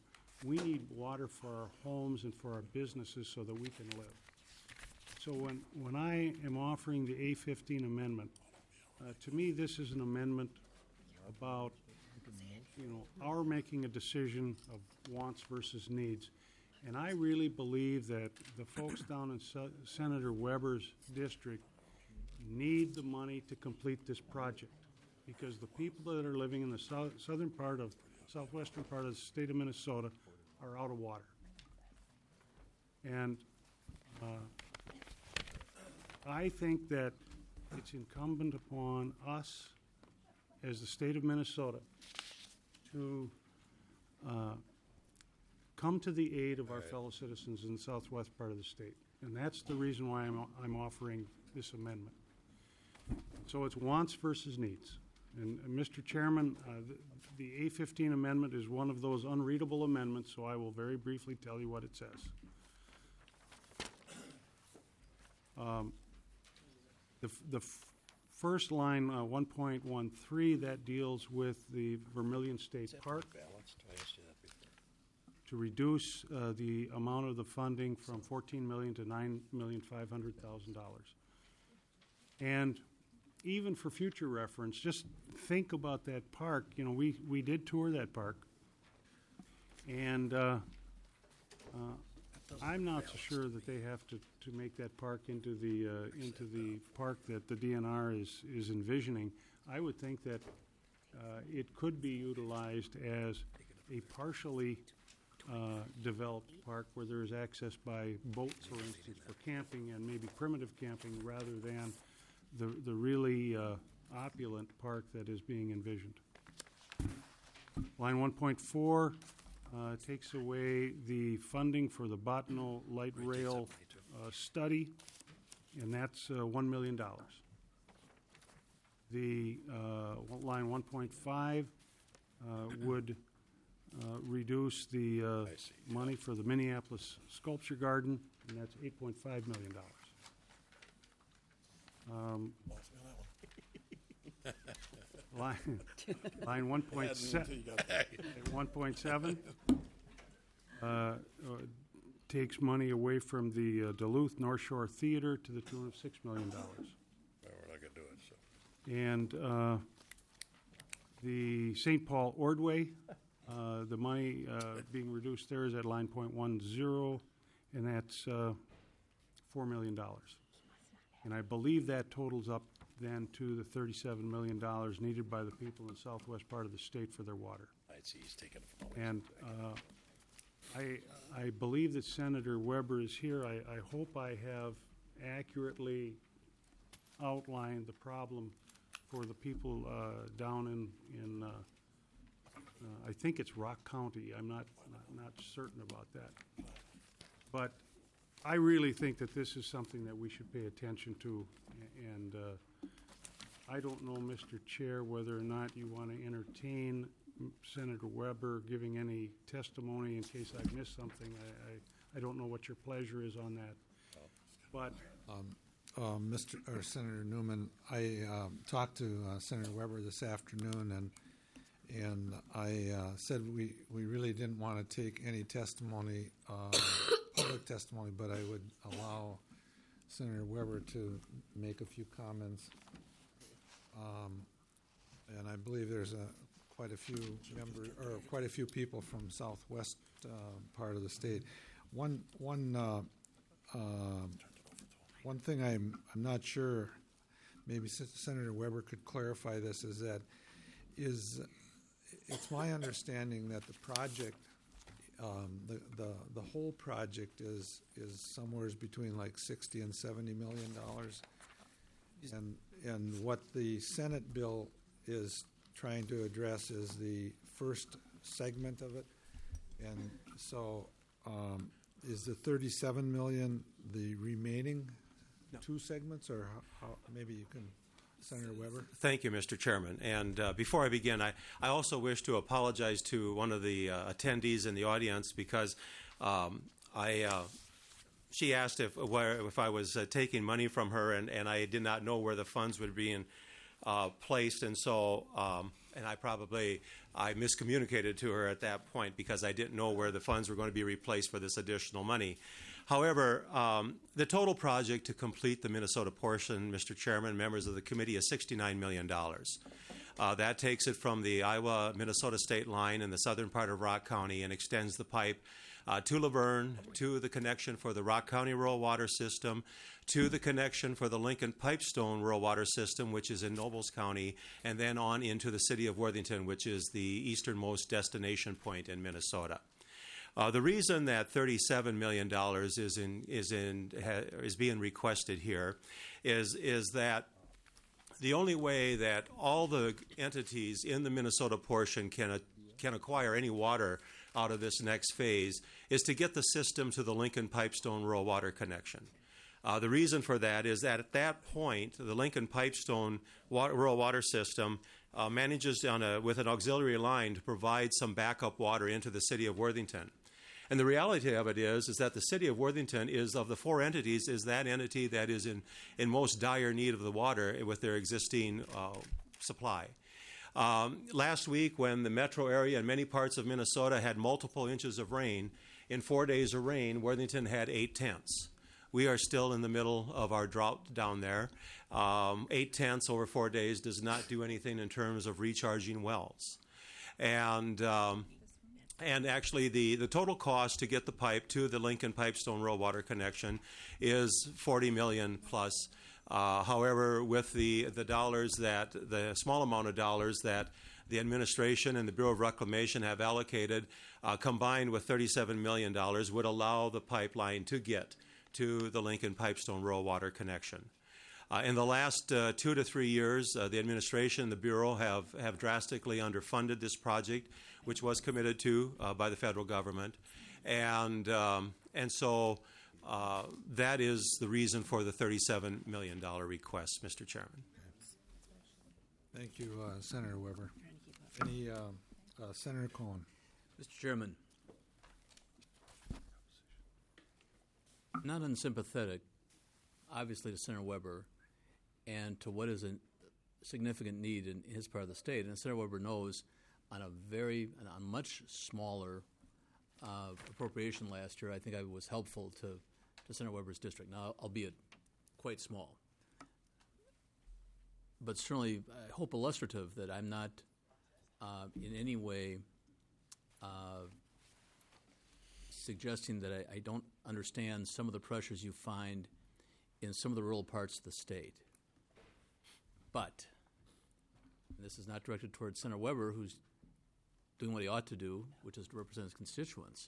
We need water for our homes and for our businesses so that we can live. So when, when I am offering the A fifteen amendment, uh, to me, this is an amendment about, you know, our making a decision of wants versus needs. And I really believe that the folks down in Se- Senator Weber's district need the money to complete this project, because the people that are living in the sou- southern part of, southwestern part of the state of Minnesota are out of water. And uh, I think that it's incumbent upon us as the state of Minnesota to uh, come to the aid of our fellow citizens in the southwest part of the state. And that's the reason why I'm, I'm offering this amendment. So it's wants versus needs. And, and Mister Chairman, uh, the, the A fifteen amendment is one of those unreadable amendments, so I will very briefly tell you what it says. Um, the f- the f- first line, uh, one point one three, that deals with the Vermilion State Park to reduce uh, the amount of the funding from fourteen million dollars to nine million five hundred thousand dollars. And even for future reference, just think about that park. You know, we, we did tour that park, and uh, uh, I'm not so sure that they have to, to make that park into the uh, into the park that the D N R is is envisioning. I would think that uh, it could be utilized as a partially uh, developed park where there is access by boat, for instance, for camping and maybe primitive camping, rather than the the really uh, opulent park that is being envisioned. Line one point four uh, takes away the funding for the Bottineau Light Rail uh, study, and that's uh, one million dollars. The uh, line one point five uh, would uh, reduce the uh, money for the Minneapolis Sculpture Garden, and that's eight point five million dollars. Um, line, line one point seven, one point seven uh, uh, takes money away from the uh, Duluth North Shore Theater to the tune of six million dollars. No, we're not going to do it. So. And uh, the Saint Paul Ordway, uh, the money uh, being reduced there is at line point one zero, and that's uh, four million dollars. And I believe that totals up then to the thirty-seven million dollars needed by the people in the southwest part of the state for their water. I see he's taking it from And uh, I, I believe that Senator Weber is here. I, I hope I have accurately outlined the problem for the people uh, down in, in uh, uh, I think it's Rock County. I'm not, not, not certain about that. But I really think that this is something that we should pay attention to, and uh, I don't know, Mister Chair, whether or not you want to entertain Senator Weber giving any testimony in case I've missed something. I, I, I don't know what your pleasure is on that. But Um, uh, Mister or Senator Newman, I um, talked to uh, Senator Weber this afternoon, and and I uh, said we, we really didn't want to take any testimony, uh, public testimony, but I would allow Senator Weber to make a few comments. Um, and I believe there's a quite a few members or quite a few people from southwest uh, part of the state. One one uh, uh, one thing I'm I'm not sure. Maybe Senator Weber could clarify this. Is that is it's my understanding that the project, um, the, the the whole project is is somewhere between like sixty and seventy million dollars, and and what the Senate bill is trying to address is the first segment of it, and so um, is the thirty-seven million the remaining no. two segments, or how, how, maybe you can. Senator Weber. Thank you, Mister Chairman. And uh, before I begin, I, I also wish to apologize to one of the uh, attendees in the audience because um, I uh, she asked if where, if I was uh, taking money from her, and, and I did not know where the funds would be in, uh, placed, and so um, and I probably I miscommunicated to her at that point because I didn't know where the funds were going to be replaced for this additional money. However, um, the total project to complete the Minnesota portion, Mister Chairman, members of the committee, is sixty-nine million dollars. Uh, that takes it from the Iowa-Minnesota state line in the southern part of Rock County and extends the pipe uh, to Laverne, to the connection for the Rock County rural water system, to the connection for the Lincoln Pipestone rural water system, which is in Nobles County, and then on into the city of Worthington, which is the easternmost destination point in Minnesota. Uh, the reason that thirty-seven million dollars is in is in ha, is being requested here is is that the only way that all the entities in the Minnesota portion can uh, can acquire any water out of this next phase is to get the system to the Lincoln Pipestone rural water connection. Uh, the reason for that is that at that point, the Lincoln Pipestone water, rural water system uh, manages on a, with an auxiliary line to provide some backup water into the city of Worthington. And the reality of it is, is that the city of Worthington is, of the four entities, is that entity that is in, in most dire need of the water with their existing uh, supply. Um, last week, when the metro area and many parts of Minnesota had multiple inches of rain, in four days of rain, Worthington had eight tenths. We are still in the middle of our drought down there. Um, eight tenths over four days does not do anything in terms of recharging wells. And... Um, And actually, the, the total cost to get the pipe to the Lincoln Pipestone rural water connection is forty million dollars plus. Uh, however, with the, the dollars that the small amount of dollars that the administration and the Bureau of Reclamation have allocated, uh, combined with thirty-seven million dollars, would allow the pipeline to get to the Lincoln Pipestone rural water connection. Uh, in the last uh, two to three years, uh, the administration and the Bureau have, have drastically underfunded this project, which was committed to uh, by the federal government. And, um, and so uh, that is the reason for the thirty-seven million dollars request, Mister Chairman. Thank you, uh, Senator Weber. Any, uh, uh, Senator Cohen. Mister Chairman, not unsympathetic, obviously, to Senator Weber and to what is a significant need in his part of the state. And Senator Weber knows on a very, on a much smaller uh, appropriation last year, I think I was helpful to, to Senator Weber's district, now albeit quite small. But certainly, I hope illustrative that I'm not uh, in any way uh, suggesting that I, I don't understand some of the pressures you find in some of the rural parts of the state. But, and this is not directed towards Senator Weber, who's doing what he ought to do, which is to represent his constituents.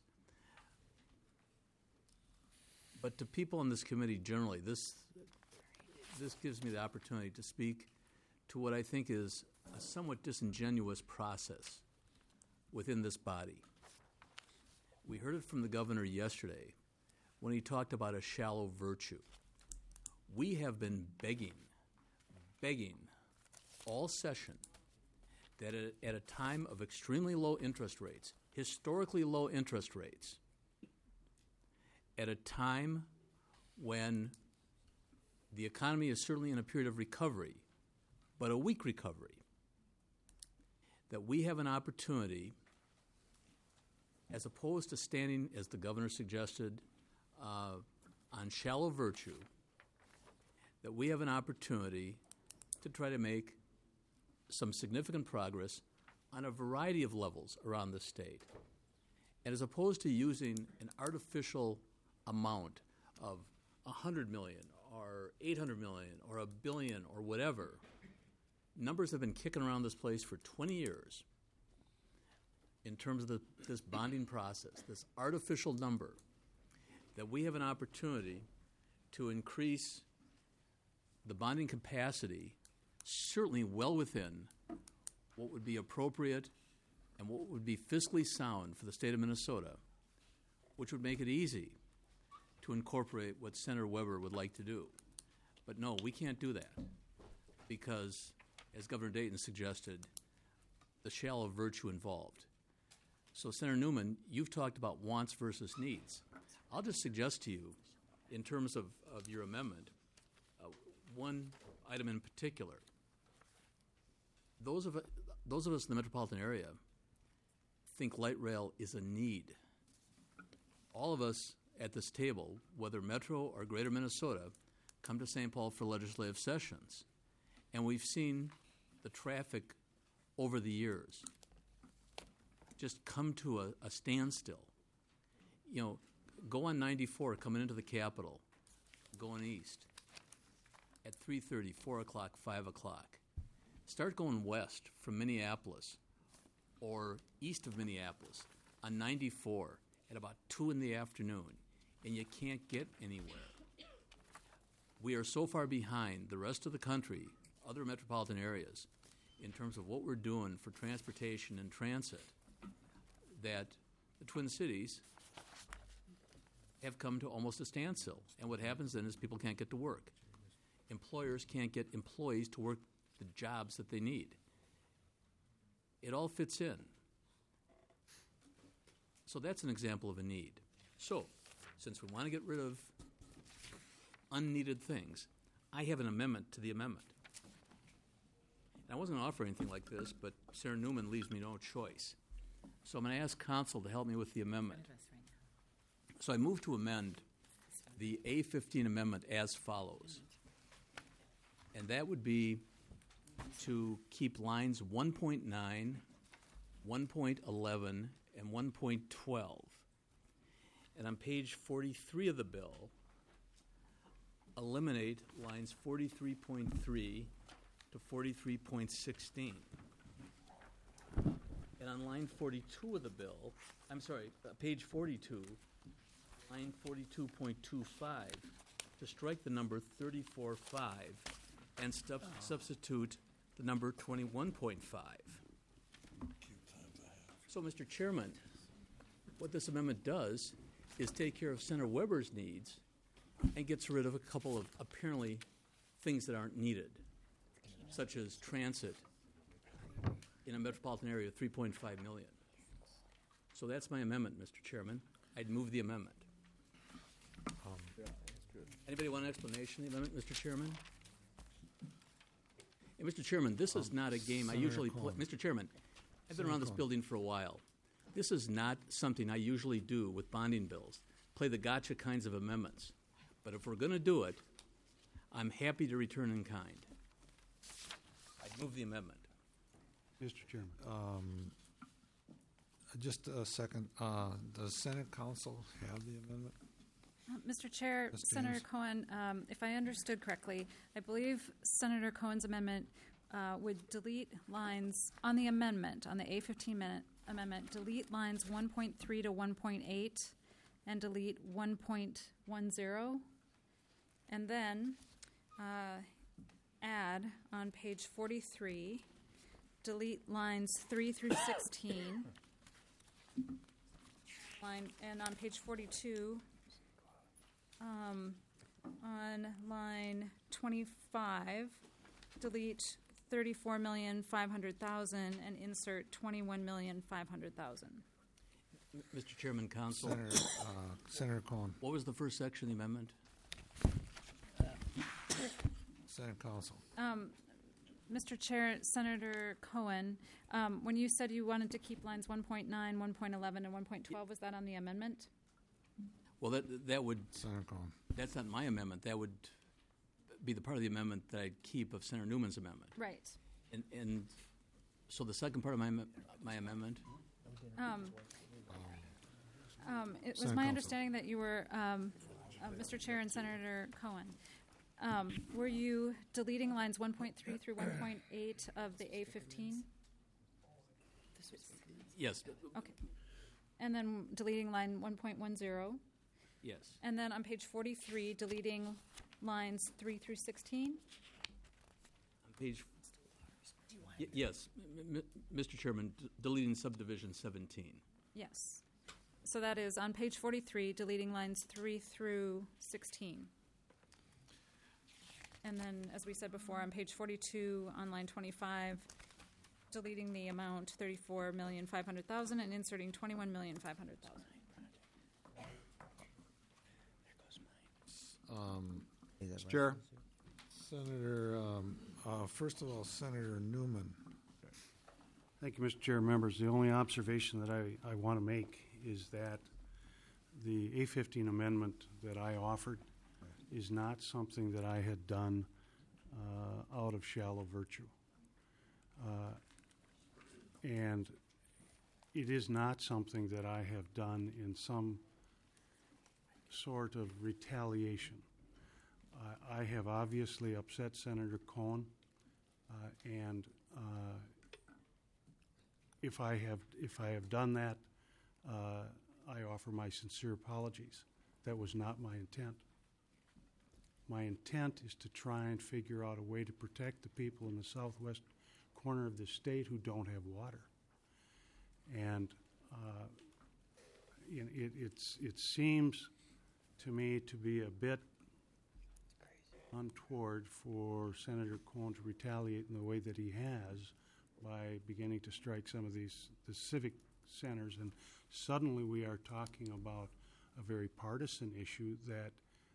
But to people in this committee generally, this, this gives me the opportunity to speak to what I think is a somewhat disingenuous process within this body. We heard it from the governor yesterday when he talked about a shallow virtue. We have been begging, begging all session that at a time of extremely low interest rates, historically low interest rates, at a time when the economy is certainly in a period of recovery, but a weak recovery, that we have an opportunity, as opposed to standing, as the governor suggested, uh, on shallow virtue, that we have an opportunity to try to make some significant progress on a variety of levels around the state. And as opposed to using an artificial amount of one hundred million or eight hundred million or a billion or whatever, numbers have been kicking around this place for twenty years in terms of the, this bonding process, this artificial number, that we have an opportunity to increase the bonding capacity certainly well within what would be appropriate and what would be fiscally sound for the state of Minnesota, which would make it easy to incorporate what Senator Weber would like to do. But no, we can't do that because, as Governor Dayton suggested, the shallow virtue involved. So, Senator Newman, you've talked about wants versus needs. I'll just suggest to you, in terms of, of your amendment, uh, one item in particular, those of those of us in the metropolitan area think light rail is a need. All of us at this table, whether Metro or Greater Minnesota, come to Saint Paul for legislative sessions, and we've seen the traffic over the years just come to a, a standstill. You know, go on ninety-four coming into the Capitol, going east at three thirty, four o'clock, five o'clock. Start going west from Minneapolis or east of Minneapolis on ninety-four at about two in the afternoon, and you can't get anywhere. We are so far behind the rest of the country, other metropolitan areas, in terms of what we're doing for transportation and transit, that the Twin Cities have come to almost a standstill. And what happens then is people can't get to work. Employers can't get employees to work the jobs that they need. It all fits in. So that's an example of a need. So, since we want to get rid of unneeded things, I have an amendment to the amendment. And I wasn't going to offer anything like this, but Senator Newman leaves me no choice. So I'm going to ask council to help me with the amendment. So I move to amend the A fifteen amendment as follows. And that would be to keep lines one point nine, one point eleven, and one point twelve. And on page forty-three of the bill, eliminate lines forty-three point three to forty-three point one six. And on line forty-two of the bill, I'm sorry, uh, page forty-two, line forty-two point two five, to strike the number thirty-four point five and stub- oh. substitute the number twenty-one point five. So, Mister Chairman, what this amendment does is take care of Senator Weber's needs and gets rid of a couple of apparently things that aren't needed, such as transit in a metropolitan area of three point five million. So that's my amendment, Mister Chairman. I'd move the amendment. Um, yeah, that's good. Anybody want an explanation of the amendment, Mister Chairman? And Mister Chairman, this um, is not a game Senator I usually play. Mister Chairman, I've been Senator around this Cohen. building for a while. This is not something I usually do with bonding bills, play the gotcha kinds of amendments. But if we're going to do it, I'm happy to return in kind. I'd move the amendment. Mister Chairman. Um, just a second. Uh, does Senate Council have the amendment? Uh, Mister Chair, Miz Senator James? Cohen, um, if I understood correctly, I believe Senator Cohen's amendment uh, would delete lines on the amendment, on the A fifteen minute amendment, delete lines one point three to one point eight and delete one point one zero, and then uh, add on page forty-three, delete lines three through sixteen, line, and on page forty-two, um, on line twenty-five, delete thirty-four million five hundred thousand and insert twenty-one million five hundred thousand. Mister Chairman, Council. Senator, uh, Senator Cohen. What was the first section of the amendment? Senate Council. Um, Mister Chair, Senator Cohen, um, when you said you wanted to keep lines one point nine, one point eleven, and one point twelve, was that on the amendment? Well, that that would. Senator Cohen. That's not my amendment. That would be the part of the amendment that I'd keep of Senator Newman's amendment. Right. And and so the second part of my my amendment. Um, um, it was Senator my Council. understanding that you were, um, uh, Mister Chair and Senator Cohen, um, were you deleting lines one point three through one point eight of the A fifteen? Yes. Okay. And then deleting line one point one zero? Yes. And then on page forty-three, deleting lines three through sixteen? On page. Y- yes, M- M- Mister Chairman, d- deleting subdivision seventeen. Yes. So that is on page forty-three, deleting lines three through sixteen. And then, as we said before, on page forty-two, on line twenty-five, deleting the amount thirty-four million five hundred thousand and inserting twenty-one million five hundred thousand. Um, Mister Chair. Senator, um, uh, first of all, Senator Newman Thank you, Mister Chair. Members, the only observation that I, I want to make is that the A fifteen amendment that I offered is not something that I had done uh, out of shallow virtue. Uh, and it is not something that I have done in some sort of retaliation. Uh, I have obviously upset Senator Cohen, uh, and uh, if I have if I have done that, uh, I offer my sincere apologies. That was not my intent. My intent is to try and figure out a way to protect the people in the southwest corner of the state who don't have water. And uh, it, it, it's, it seems to me to be a bit untoward for Senator Cohen to retaliate in the way that he has by beginning to strike some of these the civic centers. And suddenly we are talking about a very partisan issue that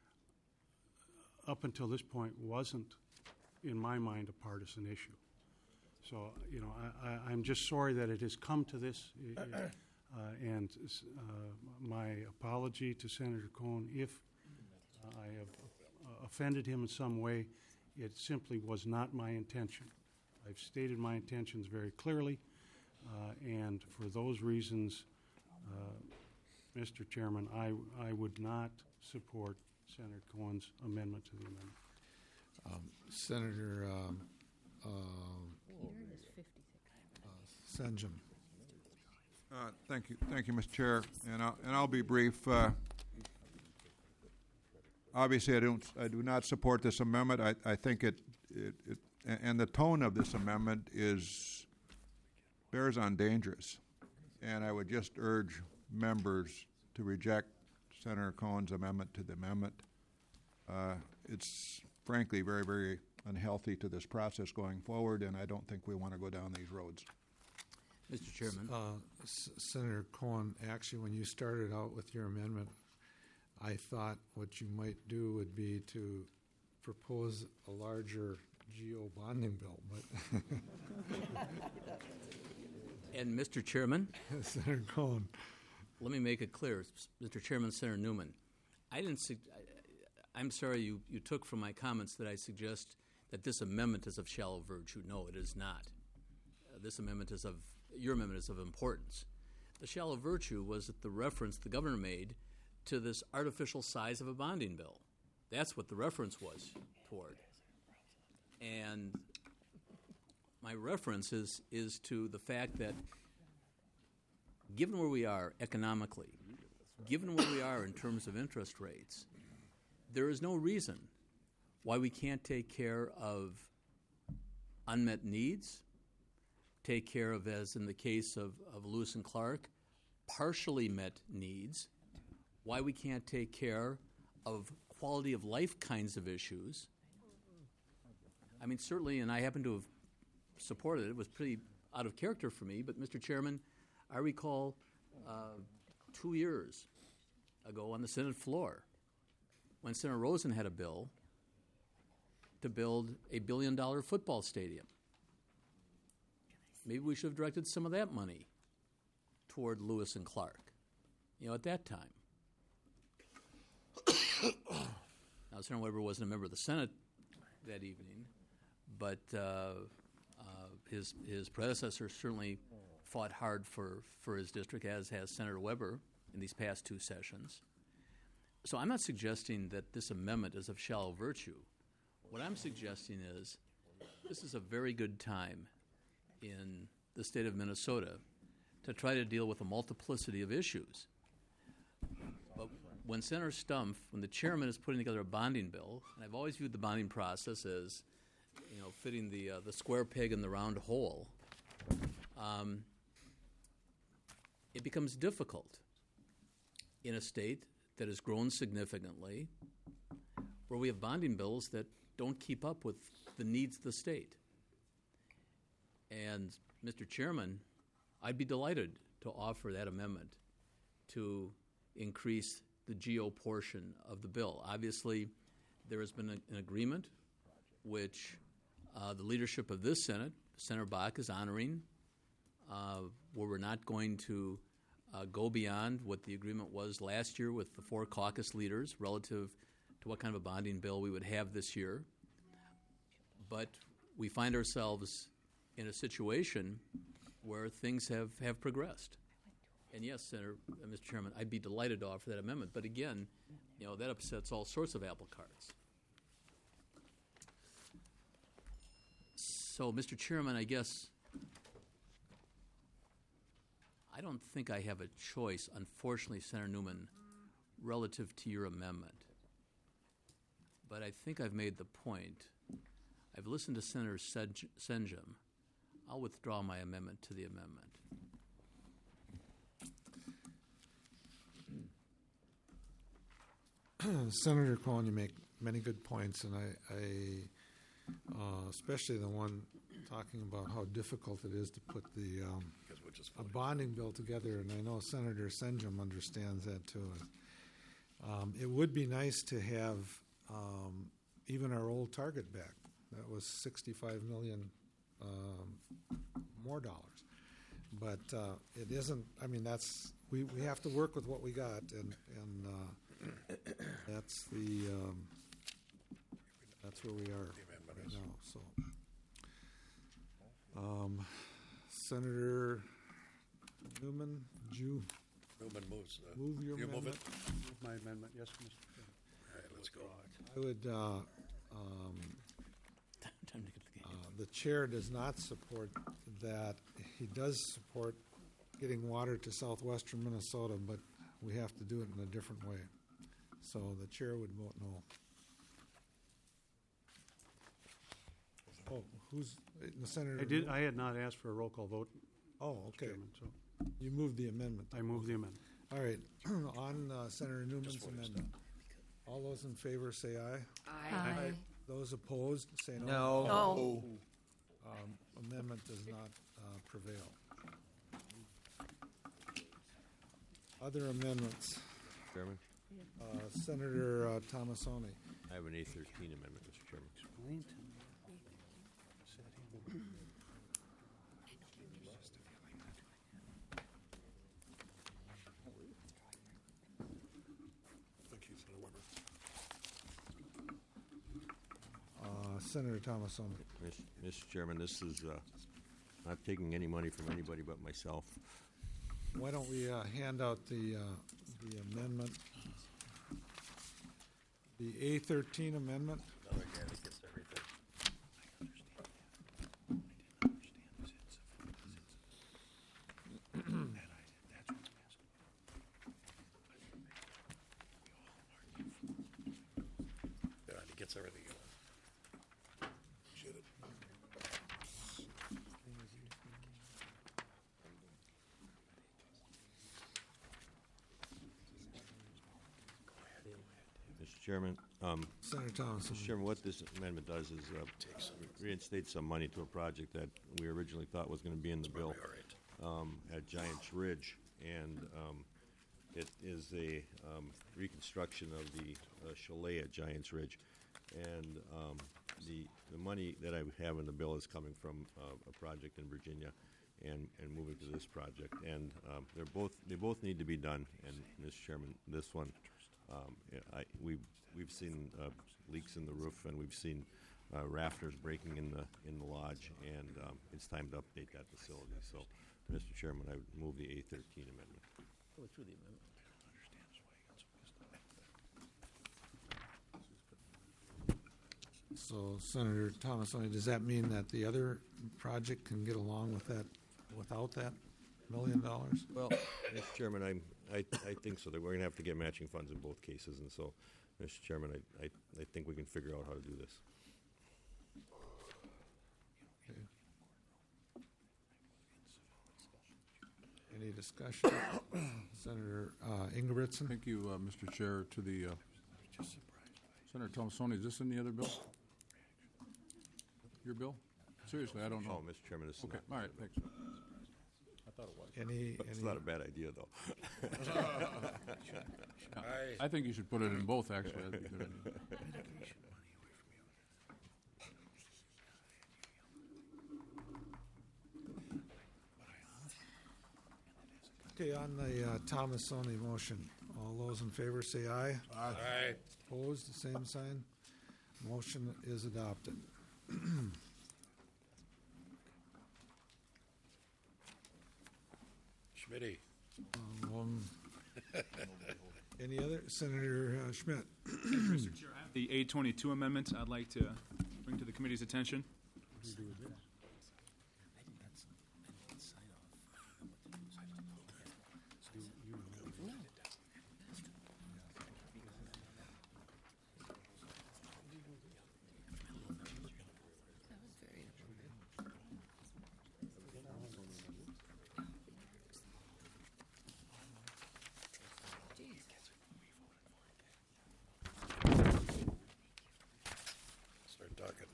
up until this point wasn't, in my mind, a partisan issue. So, you know, I, I, I'm just sorry that it has come to this, uh, and uh, my apology to Senator Cohen if uh, I have uh, offended him in some way. It simply was not my intention. I've stated my intentions very clearly, uh, and for those reasons, uh, Mister Chairman, I, I would not support Senator Cohen's amendment to the amendment. Um, Senator um, uh, uh, Senjum. Uh, thank you, thank you, Mister Chair, and I'll, and I'll be brief. Uh, obviously, I don't, I do not support this amendment. I, I think it, it, it, and the tone of this amendment is bears on dangerous, and I would just urge members to reject Senator Cohen's amendment to the amendment. Uh, it's frankly very, very unhealthy to this process going forward, and I don't think we want to go down these roads. Mister Chairman. Uh, S- Senator Cohen, actually, when you started out with your amendment, I thought what you might do would be to propose a larger geo bonding bill, but And Mister Chairman, Senator Cohen. Let me make it clear, Mister Chairman, Senator Newman. I didn't. Su- I, I'm sorry you, you took from my comments that I suggest that this amendment is of shallow virtue. No, it is not. Uh, this amendment is of your amendment is of importance. The shallow virtue was that the reference the governor made to this artificial size of a bonding bill. That's what the reference was toward. And my reference is is to the fact that given where we are economically, given where we are in terms of interest rates, there is no reason why we can't take care of unmet needs, take care of, as in the case of, of Lewis and Clark, partially met needs, why we can't take care of quality of life kinds of issues. I mean, certainly, and I happen to have supported it, it was pretty out of character for me, but Mister Chairman, I recall uh, two years ago on the Senate floor when Senator Rosen had a bill to build a billion dollar football stadium. Maybe we should have directed some of that money toward Lewis and Clark, you know, at that time. Now, Senator Weber wasn't a member of the Senate that evening, but uh, uh, his his predecessor certainly fought hard for, for his district, as has Senator Weber in these past two sessions. So I'm not suggesting that this amendment is of shallow virtue. What I'm suggesting is this is a very good time in the state of Minnesota to try to deal with a multiplicity of issues. But when Senator Stumpf, when the chairman is putting together a bonding bill, and I've always viewed the bonding process as, you know, fitting the uh, the square peg in the round hole, um, it becomes difficult in a state that has grown significantly, where we have bonding bills that don't keep up with the needs of the state. And, Mister Chairman, I'd be delighted to offer that amendment to increase the GEO portion of the bill. Obviously, there has been a, an agreement which uh, the leadership of this Senate, Senator Bach, is honoring uh, where we're not going to uh, go beyond what the agreement was last year with the four caucus leaders relative to what kind of a bonding bill we would have this year. But we find ourselves in a situation where things have, have progressed. And yes, Senator, uh, Mister Chairman, I'd be delighted to offer that amendment. But again, you know, that upsets all sorts of apple carts. So, Mister Chairman, I guess I don't think I have a choice, unfortunately, Senator Newman, relative to your amendment. But I think I've made the point. I've listened to Senator Sen- Senjum. I'll withdraw my amendment to the amendment. Senator Cohen, you make many good points, and I, I uh, especially the one talking about how difficult it is to put the um, a bonding bill together, and I know Senator Senjum understands that too. Um, it would be nice to have um, even our old target back. That was sixty-five million um, more dollars, but uh, it isn't. I mean, that's we, we have to work with what we got, and and. Uh, That's the um, that's where we are right now. So, um, Senator Newman, would you Newman moves. Uh, move your you amendment? move it. Move my amendment, yes, Mister Chairman. All right, let's go. I would. Uh, um, uh, the chair does not support that. He does support getting water to southwestern Minnesota, but we have to do it in a different way. So the chair would vote no. Oh, who's the senator? I did, I had not asked for a roll call vote. Oh, okay. Chairman, so You moved the amendment. I move the amendment. All right. On uh, Senator Newman's amendment. All those in favor say aye. Aye. Aye. Those opposed say no. No. No. Um, amendment does not uh, prevail. Other amendments. Chairman, Uh, Senator uh, Tomasoni. I have an A thirteen amendment, Mister Chairman. Explain to me. Uh, Senator Tomasoni. Mis- Mister Chairman, this is uh, not taking any money from anybody but myself. Why don't we uh, hand out the uh, the amendment, the A thirteen amendment? Yeah, he gets everything going. Mister Chairman, um, Senator Thomas. Mister Chairman, what this amendment does is uh, reinstate some money to a project that we originally thought was going to be in the bill um, at Giants Ridge, and um, it is a um, reconstruction of the uh, chalet at Giants Ridge, and um, the the money that I have in the bill is coming from uh, a project in Virginia, and, and moving to this project, and um, they're both they both need to be done. And Mister Chairman, this one. Um, I, we've we've seen uh, leaks in the roof, and we've seen uh, rafters breaking in the in the lodge, and um, it's time to update that facility. So, Mister Chairman, I would move the A thirteen amendment. Go through the amendment. So, Senator Tomasoni, does that mean that the other project can get along with that, without that million dollars? Well, Mister Chairman, I'm, I I think so. That we're going to have to get matching funds in both cases, and so, Mister Chairman, I I, I think we can figure out how to do this. Okay. Any discussion? Senator uh, Ingebrigtsen? Thank you, uh, Mister Chair. To the uh, Senator Tomasoni, is this in the other bill? Your bill? Seriously, I don't know. Oh, Mister Chairman, this is Okay, not. all right, thanks. I thought it was. Any, It's any, not a bad idea, though. I think you should put it in both, actually. That'd be a good idea. Okay, on the uh, Thomasoni motion, all those in favor say aye. Aye. Opposed, the same sign. Motion is adopted. Schmitty. Um, Any other? Senator uh, Schmidt. Mister Chair, I have the eight twenty-two amendment I'd like to bring to the committee's attention. Start talking.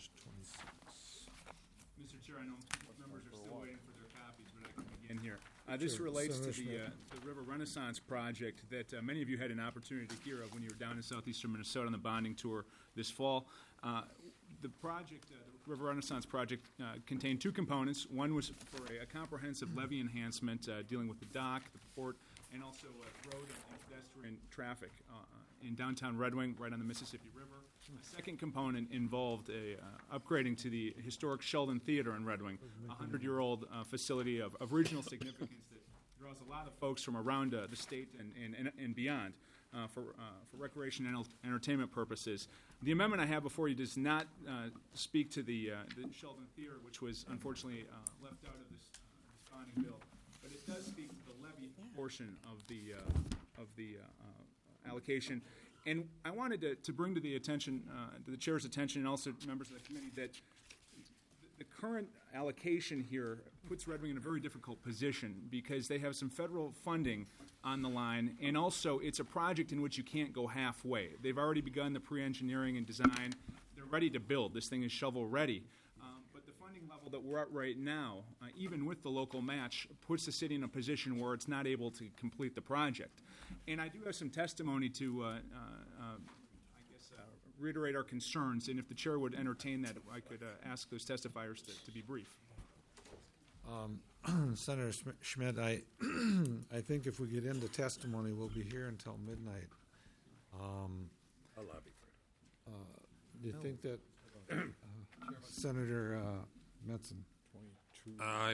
Mister Chair, I know members are still waiting for their copies, but I can begin here. Uh, this Sure. relates to Senator the, uh, the River Renaissance project that uh, many of you had an opportunity to hear of when you were down in southeastern Minnesota on the bonding tour this fall. Uh, the project, uh, the River Renaissance project, uh, contained two components. One was for a, a comprehensive levee enhancement uh, dealing with the dock, the port, and also uh, road and pedestrian traffic uh, in downtown Red Wing, right on the Mississippi River. The second component involved a uh, upgrading to the historic Sheldon Theater in Red Wing, a hundred-year-old uh, facility of, of regional significance that draws a lot of folks from around uh, the state and, and, and, and beyond uh, for, uh, for recreation and entertainment purposes. The amendment I have before you does not uh, speak to the, uh, the Sheldon Theater, which was unfortunately uh, left out of this, uh, this bonding bill, but it does speak to the levy portion of the, uh, of the uh, uh, allocation. And I wanted to, to bring to the attention, uh, to the chair's attention, and also members of the committee, that the current allocation here puts Red Wing in a very difficult position because they have some federal funding on the line, and also it's a project in which you can't go halfway. They've already begun the pre-engineering and design. They're ready to build. This thing is shovel-ready. Um, but the funding level that we're at right now, uh, even with the local match, puts the city in a position where it's not able to complete the project. And I do have some testimony to, uh, uh, uh, I guess, uh, reiterate our concerns, and if the chair would entertain that, I could uh, ask those testifiers to, to be brief. Um, Senator Schmi- Schmidt, I, I think if we get into testimony, we'll be here until midnight. Um, I'll lobby for it. uh, do you think that uh, Senator uh, Metzen? Uh,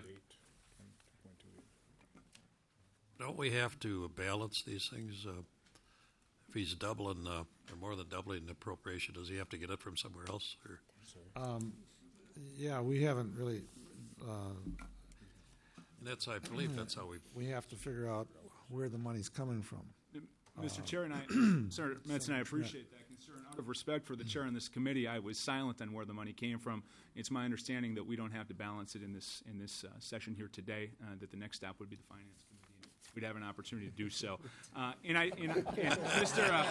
Don't we have to balance these things? Uh, if he's doubling, uh, or more than doubling the appropriation, does he have to get it from somewhere else? Or? Um, yeah, we haven't really. Uh, and that's, I believe, that's how we. We have to figure out where the money's coming from. Mister Uh, Chair, and I, Senator Metzen, I appreciate that concern. Out of respect for the chair on this committee, I was silent on where the money came from. It's my understanding that we don't have to balance it in this in this uh, session here today. Uh, that the next stop would be the finance committee. We'd have an opportunity to do so. Uh, and I, and, I, and Mister Uh,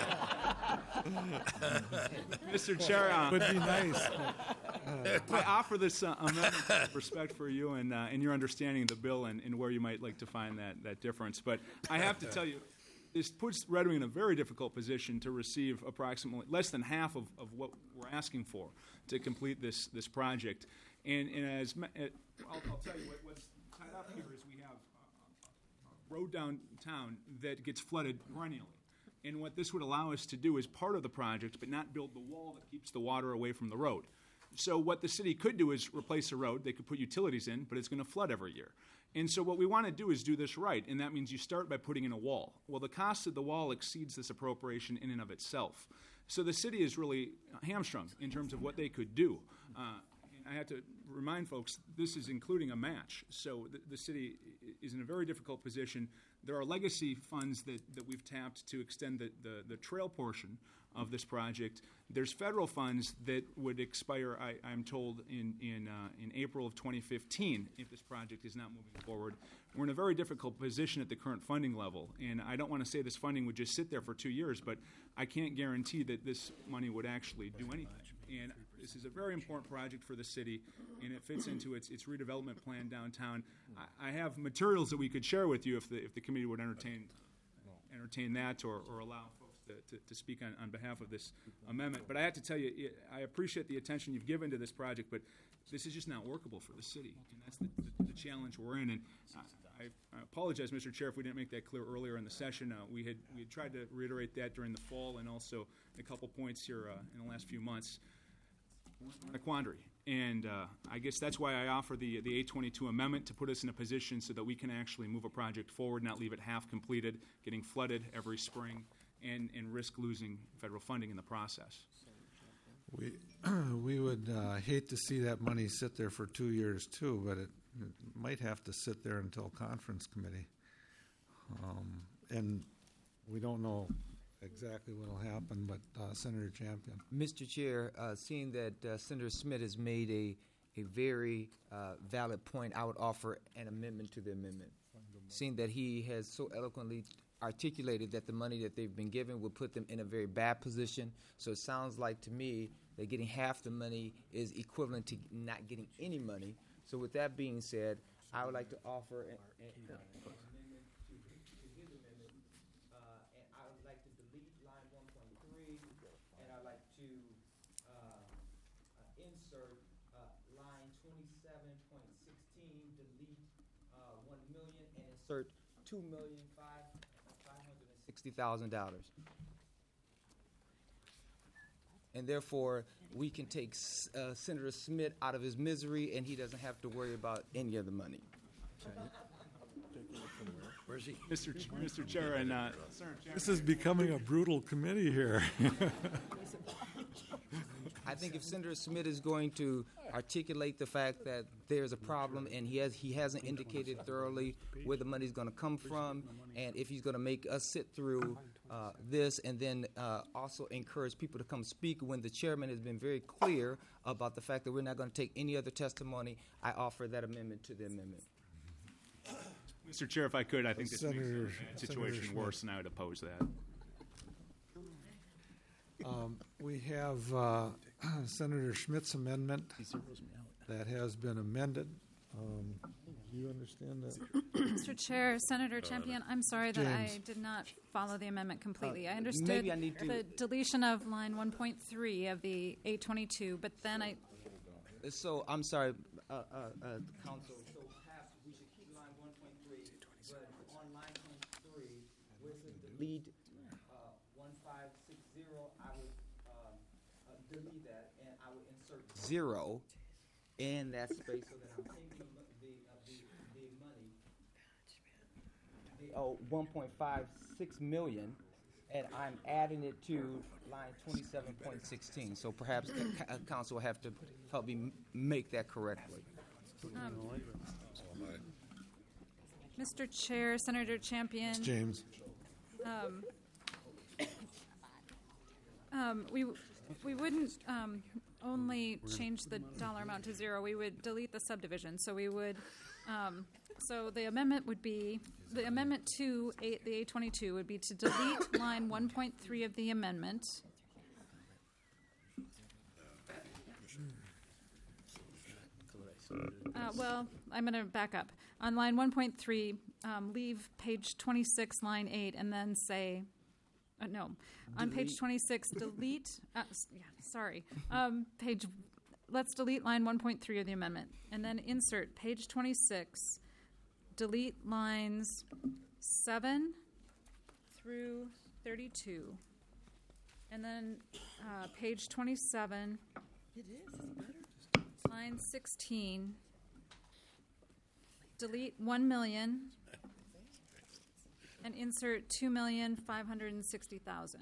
Mister Chair, uh, would be nice. I offer this uh, amendment out of respect for you and uh, and your understanding of the bill and, and where you might like to find that that difference. But I have to tell you, this puts Red Wing in a very difficult position to receive approximately less than half of, of what we're asking for to complete this this project. And, and as uh, I'll, I'll tell you what, what's tied up here is we have a, a road downtown that gets flooded perennially. And what this would allow us to do is part of the project, but not build the wall that keeps the water away from the road. So what the city could do is replace the road. They could put utilities in, but it's going to flood every year. And so what we want to do is do this right, and that means you start by putting in a wall. Well, the cost of the wall exceeds this appropriation in and of itself. So the city is really hamstrung in terms of what they could do. Uh, and I have to remind folks, this is including a match. So the, the city is in a very difficult position. There are legacy funds that, that we've tapped to extend the, the, the trail portion of this project. There's federal funds that would expire, I, I'm told, in in, uh, in April of twenty fifteen if this project is not moving forward. We're in a very difficult position at the current funding level, and I don't want to say this funding would just sit there for two years, but I can't guarantee that this money would actually do anything. And this is a very important project for the city, and it fits into its, its redevelopment plan downtown. I, I have materials that we could share with you if the if the committee would entertain entertain that or, or allow folks to, to, to speak on, on behalf of this amendment. But I have to tell you, it- I appreciate the attention you've given to this project, but this is just not workable for the city, and that's the, the, the challenge we're in. And I, I apologize, Mister Chair, if we didn't make that clear earlier in the session. Uh, we had we had tried to reiterate that during the fall, and also a couple points here uh, in the last few months. We're in a quandary, and uh, I guess that's why I offer the the eight twenty-two amendment to put us in a position so that we can actually move a project forward, not leave it half completed, getting flooded every spring, and and risk losing federal funding in the process. We, we would uh, hate to see that money sit there for two years too, but it, it might have to sit there until conference committee. Um, and we don't know exactly what will happen, but uh, Senator Champion. Mister Chair, uh, seeing that uh, Senator Smith has made a, a very uh, valid point, I would offer an amendment to the amendment. Seeing that he has so eloquently articulated that the money that they've been given will put them in a very bad position. So it sounds like to me that getting half the money is equivalent to not getting any money. So with that being said, I would like to offer an, an, an amendment to, to his amendment, uh, and I would like to delete line one point three, and I'd like to uh, uh, insert uh, line twenty-seven point sixteen, delete uh, one million, and insert two million five hundred sixty thousand dollars. And therefore, we can take uh, Senator Smith out of his misery, and he doesn't have to worry about any of the money. Where's he? Mister Ch- Mister Chair, and uh, Senator Chair. This is becoming a brutal committee here. I think if Senator Smith is going to articulate the fact that there's a problem, and he has he hasn't indicated thoroughly where the money's going to come from, and if he's going to make us sit through uh, this, and then uh, also encourage people to come speak when the chairman has been very clear about the fact that we're not going to take any other testimony, I offer that amendment to the amendment. Mister Chair, if I could, I think this Senator- makes the situation Senator worse, and I would oppose that. Um, we have uh, Senator Schmidt's amendment that has been amended. Um, do you understand that? Mister Chair, Senator Champion, I'm sorry that I James. did not follow the amendment completely. I Uh, understood maybe I need to- the deletion of line one point three of the eight twenty-two, but then I, So, I'm sorry, uh, uh, uh, Council, so perhaps we should keep line one point three, but on line twenty-three, where it says delete uh, one five six zero, I would um, uh, delete that, and I would insert zero in that space so that I'm taking the, the, uh, the, the money, the, oh, one point five six million, and I'm adding it to line twenty-seven point sixteen. So perhaps the co- uh, council will have to help me m- make that correctly. um, Mister Chair, Senator Champion. James. Um, um, we we wouldn't um, only change the dollar amount to zero. We would delete the subdivision. So we would. Um, so the amendment would be the amendment to eight, the eight twenty-two would be to delete line one point three of the amendment. Uh, well, I'm going to back up. On line one point three, um, leave page twenty-six, line eight, and then say, uh, no. On page Delete. twenty-six, delete, uh, s- yeah, sorry. Um, page, let's delete line one point three of the amendment, and then insert page twenty-six, delete lines seven through thirty-two. And then uh, page twenty-seven, line sixteen, delete one million and insert two million five hundred and sixty thousand.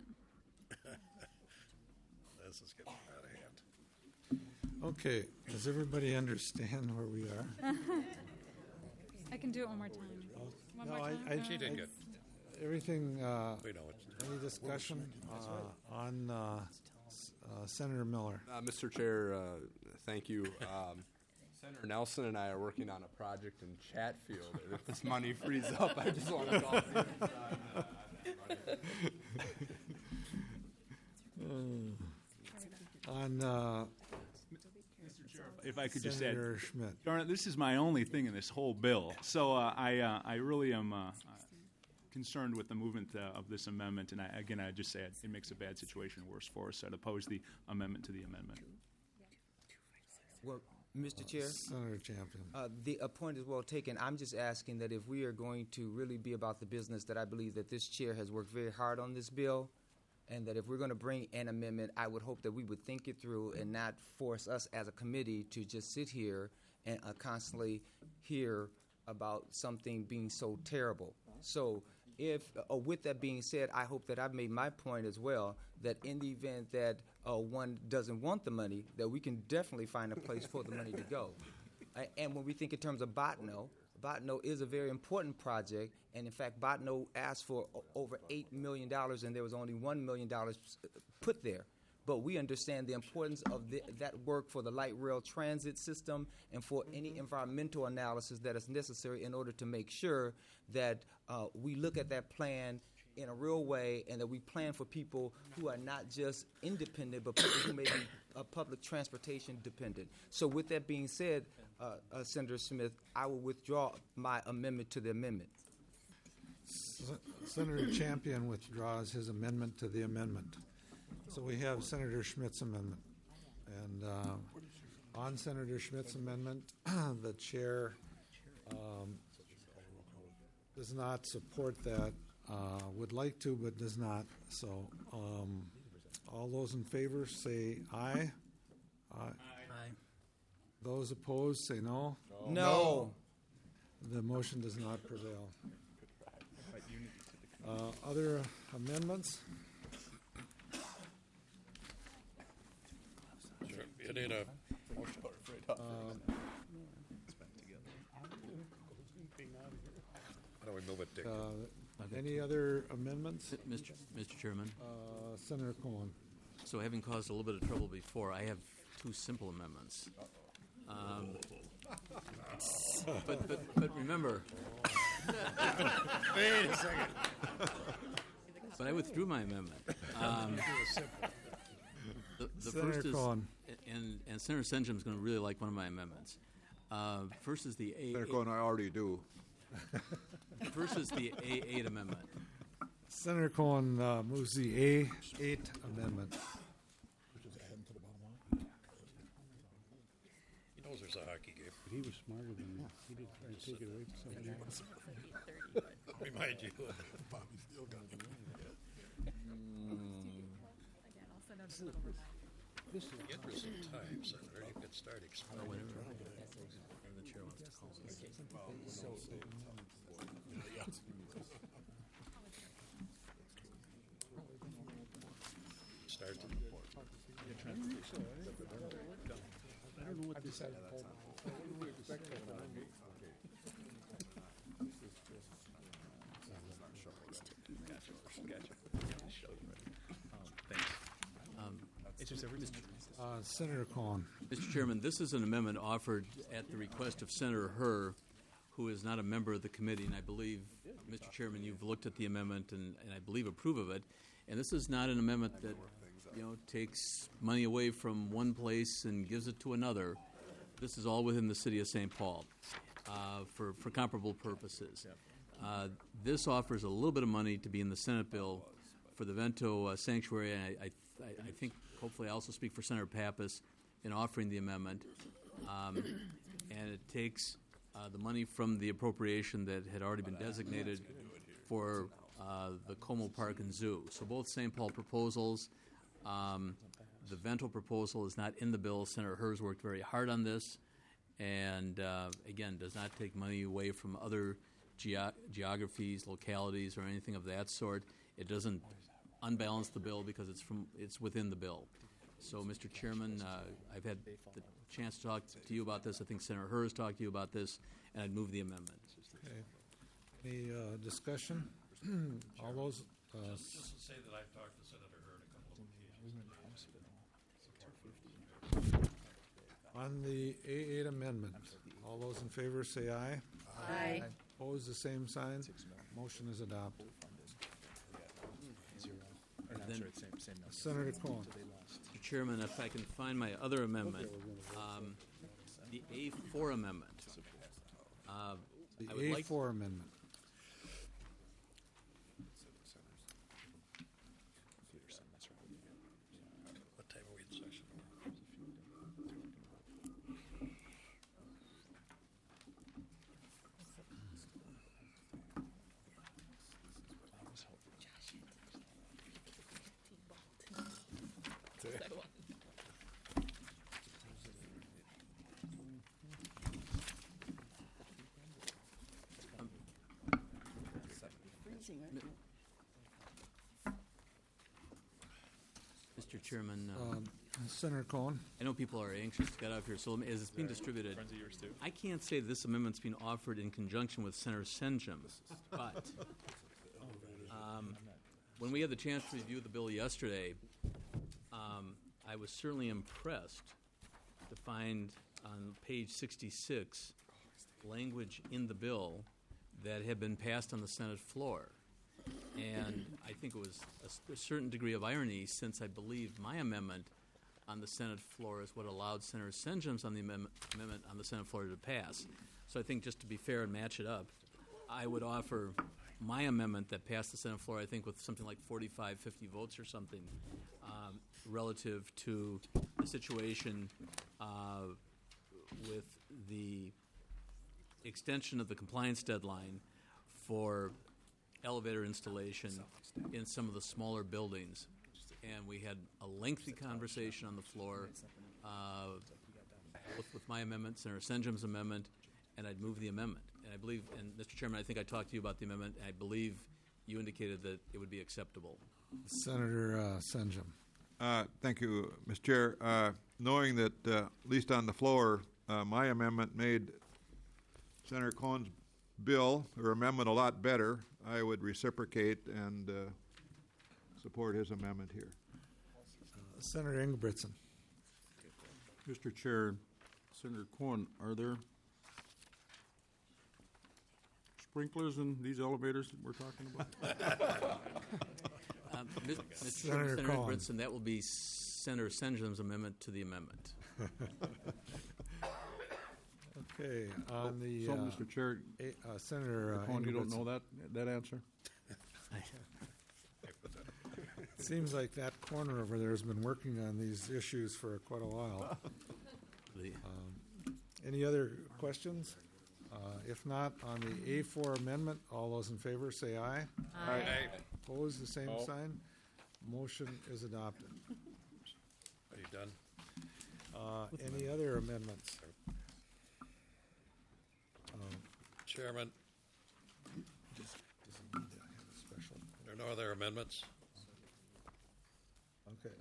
This is getting out of hand. Okay, does everybody understand where we are? I can do it one more time. One No, more I- time? I- Uh, She did good. Everything, uh, We know it's. any discussion uh, on uh, S- uh, Senator Miller? Uh, Mister Chair, uh, thank you. Um, Senator Nelson and I are working on a project in Chatfield. And if this money frees up, I just want to call you. On uh, If I could just add, Senator Schmidt. Darn it, this is my only thing in this whole bill. So uh, I, uh, I really am uh, uh, concerned with the movement uh, of this amendment, and I, again, I just say it, it makes a bad situation worse for us. So I'd oppose the amendment to the amendment. Well, Mister Chair, Senator Champion. uh, the uh, point is well taken. I'm just asking that if we are going to really be about the business, that I believe that this chair has worked very hard on this bill, and that if we're going to bring an amendment, I would hope that we would think it through and not force us as a committee to just sit here and uh, constantly hear about something being so terrible. So if, uh, with that being said, I hope that I've made my point as well, that in the event that uh, one doesn't want the money, that we can definitely find a place for the money to go. Uh, and when we think in terms of Botno, Botno is a very important project, and in fact, Botno asked for o- over eight million dollars, and there was only one million dollars put there. But we understand the importance of the, that work for the light rail transit system and for any environmental analysis that is necessary in order to make sure that uh, we look at that plan in a real way, and that we plan for people who are not just independent, but people who may be uh, public transportation dependent. So with that being said, uh, uh, Senator Smith, I will withdraw my amendment to the amendment. S- Senator Champion withdraws his amendment to the amendment. So we have Senator Schmidt's amendment. And uh, on Senator Schmidt's amendment, the chair um, does not support that, uh, would like to, but does not. So um, all those in favor say aye. Aye. Aye. Those opposed say no. No. The motion does not prevail. Uh, Other amendments? Sure. You need a Um, How do we move it, Dick? uh, Any other amendments? Mister Mister Chairman, Uh, Senator Cohen. so having caused a little bit of trouble before, I have two simple amendments. Um, but, but, but remember, Wait a second. but I withdrew my amendment. Um, the the Senator first is, Cohen. and, and Senator Senjum is going to really like one of my amendments. Uh, first is the A. Senator Cohen, I already do. First is the A eight amendment. Senator Cohen uh, moves the A eight amendment. He knows there's a hockey game. But he was smarter than me. He didn't try to take it away from somebody else. Remind you. This is Interesting time, Senator. You could start explaining. The chair wants to call me. Start. I don't know what this is. Uh, Senator Cohen. Mister Chairman, this is an amendment offered at the request of Senator Herr, who is not a member of the committee, and I believe, Mister Chairman, you've looked at the amendment and, and I believe approve of it. And this is not an amendment that, you know, takes money away from one place and gives it to another. This is all within the city of Saint Paul uh, for, for comparable purposes. Uh, this offers a little bit of money to be in the Senate bill for the Vento uh, Sanctuary, and I, I, I think hopefully I also speak for Senator Pappas in offering the amendment. Um, and it takes uh, the money from the appropriation that had already been designated for uh, the Como Park and Zoo. So both Saint Paul proposals. Um, the Vento proposal is not in the bill. Senator Herr's worked very hard on this, and uh, again, does not take money away from other geo- geographies, localities, or anything of that sort. It doesn't unbalance the bill because it's from it's within the bill. So, Mister Chairman, uh, I've had the chance to talk to you about this. I think Senator Herr has talked to you about this, and I'd move the amendment. Okay. Any uh, discussion? All those. Uh, Just to say that I've talked to Senator Hurd a couple of occasions. On the A eight amendment, all those in favor say aye. Aye. Opposed, the same sign. Motion is adopted. Then, Senator Cohen. Mister Chairman, if I can find my other amendment, um, the A four amendment. Uh, I The would A like four amendment. missing, right? Mister Chairman, uh, Um, Senator Cohen? I know people are anxious to get out of here, so let me- as it's being distributed, Friends of yours too. I can't say this amendment's being offered in conjunction with Senator Senjum, but um, when we had the chance to review the bill yesterday, um, I was certainly impressed to find on page sixty-six language in the bill that had been passed on the Senate floor. And I think it was a, s- a certain degree of irony, since I believe my amendment on the Senate floor is what allowed Senator Senjum's on the amendment, amendment on the Senate floor to pass. So I think just to be fair and match it up, I would offer my amendment that passed the Senate floor, I think with something like forty-five, fifty votes or something, um, relative to the situation uh, with the extension of the compliance deadline for elevator installation in some of the smaller buildings. And we had a lengthy conversation on the floor uh, with, with my amendment, Senator Senjum's amendment, and I'd move the amendment. And I believe, and Mister Chairman, I think I talked to you about the amendment, and I believe you indicated that it would be acceptable. Senator uh, Senjum. Uh, Thank you, Mister Chair. Uh, Knowing that, uh, at least on the floor, uh, my amendment made Senator Cohen's bill or amendment a lot better, I would reciprocate and uh, support his amendment here. Uh, Senator Ingebrigtsen. Mister Chair, Senator Cohen, are there sprinklers in these elevators that we're talking about? Um, Miz- Mister Senator Chairman, Senator Cohen. Brinson, that will be Senator Senjum's amendment to the amendment. Okay, on the. So, uh, Mister Chair, a- uh, Senator uh, Cohen, you don't Ingebrigtsen. know that, that answer? Seems like that corner over there has been working on these issues for quite a while. The- Um, Any other questions? Uh, If not, on the A four amendment, all those in favor say aye. Aye. Opposed, the same Oh. sign. Motion is adopted. Are you done? Uh, Any other amendments? Um, Chairman, just- doesn't need to have a special- there are no other amendments? Okay.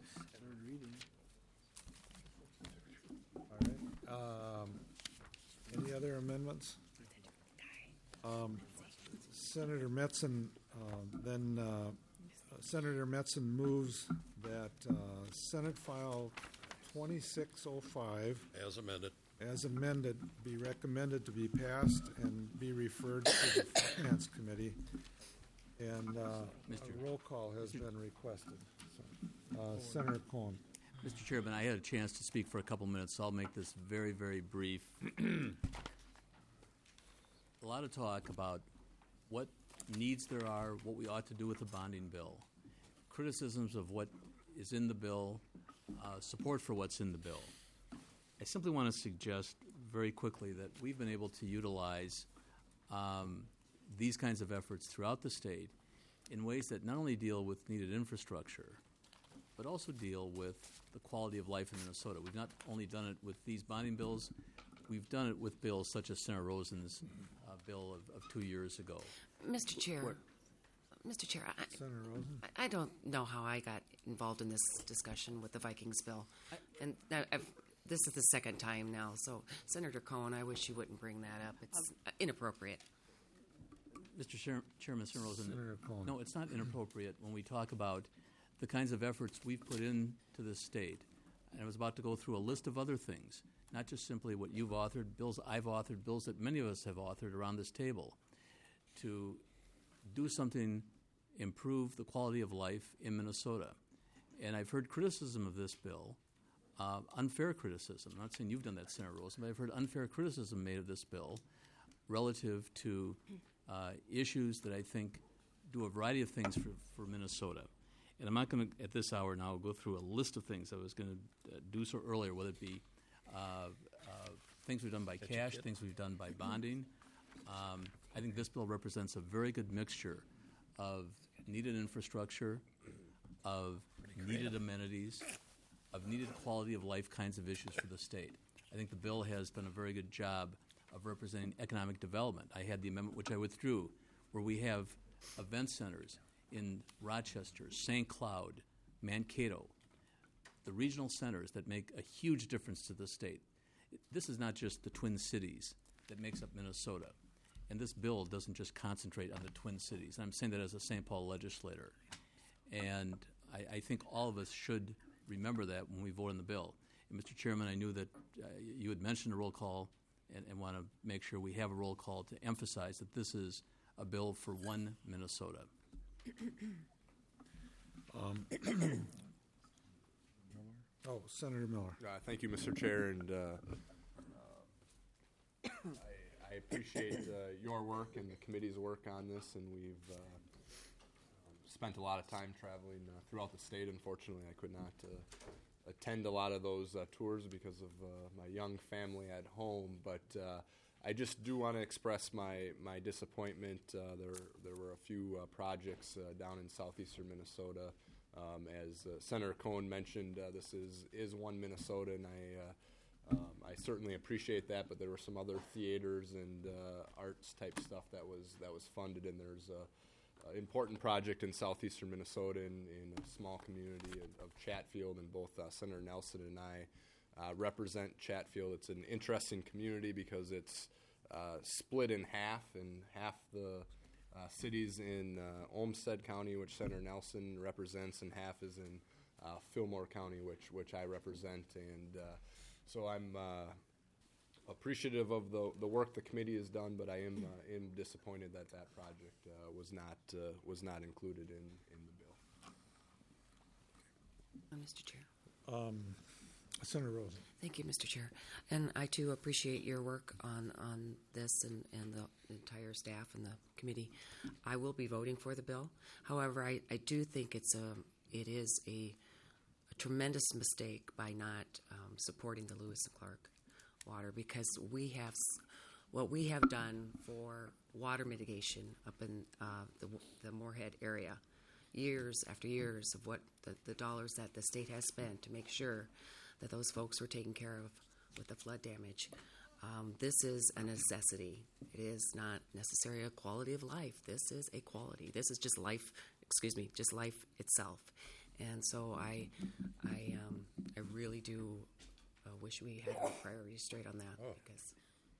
All right. Um, Any other amendments? Um, Senator Metzen, um, then uh, Senator Metzen moves that uh, Senate File twenty-six oh five, As amended. as amended, be recommended to be passed and be referred to the Finance Committee. And uh, Mister a roll call has been requested. So, uh, Senator Cohen. Mister Chairman, I had a chance to speak for a couple minutes, so I'll make this very, very brief. A lot of talk about what needs there are, what we ought to do with the bonding bill, criticisms of what is in the bill, uh, support for what's in the bill. I simply want to suggest very quickly that we've been able to utilize um, these kinds of efforts throughout the state in ways that not only deal with needed infrastructure, but also deal with the quality of life in Minnesota. We've not only done it with these bonding bills, we've done it with bills such as Senator Rosen's uh, bill of, of two years ago. Mister Chair, What? Mister Chair, I, Senator Rosen. I don't know how I got involved in this discussion with the Vikings bill, and I, I've, this is the second time now. So, Senator Cohen, I wish you wouldn't bring that up. It's uh, inappropriate. Mister Chair, Chairman, Senator Rosen, Senator Cohen. no, it's not inappropriate when we talk about the kinds of efforts we've put into this state. And I was about to go through a list of other things, not just simply what you've authored, bills I've authored, bills that many of us have authored around this table, to do something, improve the quality of life in Minnesota. And I've heard criticism of this bill, uh, unfair criticism. I'm not saying you've done that, Senator Rosen, but I've heard unfair criticism made of this bill relative to uh, issues that I think do a variety of things for, for Minnesota. And I'm not going to, at this hour now, go through a list of things I was going to uh, do so earlier, whether it be uh, uh, things we've done by cash, things we've done by bonding. Um, I think this bill represents a very good mixture of needed infrastructure, of needed amenities, of needed quality of life kinds of issues for the state. I think the bill has done a very good job of representing economic development. I had the amendment, which I withdrew, where we have event centers in Rochester, Saint Cloud, Mankato, the regional centers that make a huge difference to the state. This is not just the Twin Cities that makes up Minnesota. And this bill doesn't just concentrate on the Twin Cities. And I'm saying that as a Saint Paul legislator. And I, I think all of us should remember that when we vote on the bill. And Mister Chairman, I knew that uh, you had mentioned a roll call and, and want to make sure we have a roll call to emphasize that this is a bill for one Minnesota. um, oh, Senator Miller. Uh, thank you, Mister Chair, and uh, uh, I, I appreciate uh, your work and the committee's work on this, and we've uh, um, spent a lot of time traveling uh, throughout the state. Unfortunately, I could not uh, attend a lot of those uh, tours because of uh, my young family at home, but uh, I just do want to express my, my disappointment. Uh, there, there were a few uh, projects uh, down in southeastern Minnesota. Um, as uh, Senator Cohen mentioned, uh, this is, is one Minnesota, and I, uh, um, I certainly appreciate that, but there were some other theaters and uh, arts type stuff that was, that was funded, and there's an important project in southeastern Minnesota in, in a small community of, of Chatfield, and both uh, Senator Nelson and I Uh, represent Chatfield. It's an interesting community because it's uh, split in half, and half the uh, cities in uh, Olmsted County, which Senator Nelson represents, and half is in uh, Fillmore County, which which I represent. And uh, so I'm uh, appreciative of the the work the committee has done, but I am uh, am disappointed that that project uh, was not uh, was not included in in the bill. Uh, Mister Chair. Um, Senator Rosen. Thank you, Mister Chair. And I, too, appreciate your work on, on this and, and the entire staff and the committee. I will be voting for the bill. However, I, I do think it's a, it is a, a tremendous mistake by not um, supporting the Lewis and Clark water, because we have, what we have done for water mitigation up in uh, the, the Moorhead area, years after years of what the, the dollars that the state has spent to make sure that those folks were taken care of with the flood damage. Um, this is a necessity. It is not necessarily a quality of life. This is a quality. This is just life, excuse me, just life itself. And so I, I, um, I really do uh, wish we had our priorities straight on that. Oh. Because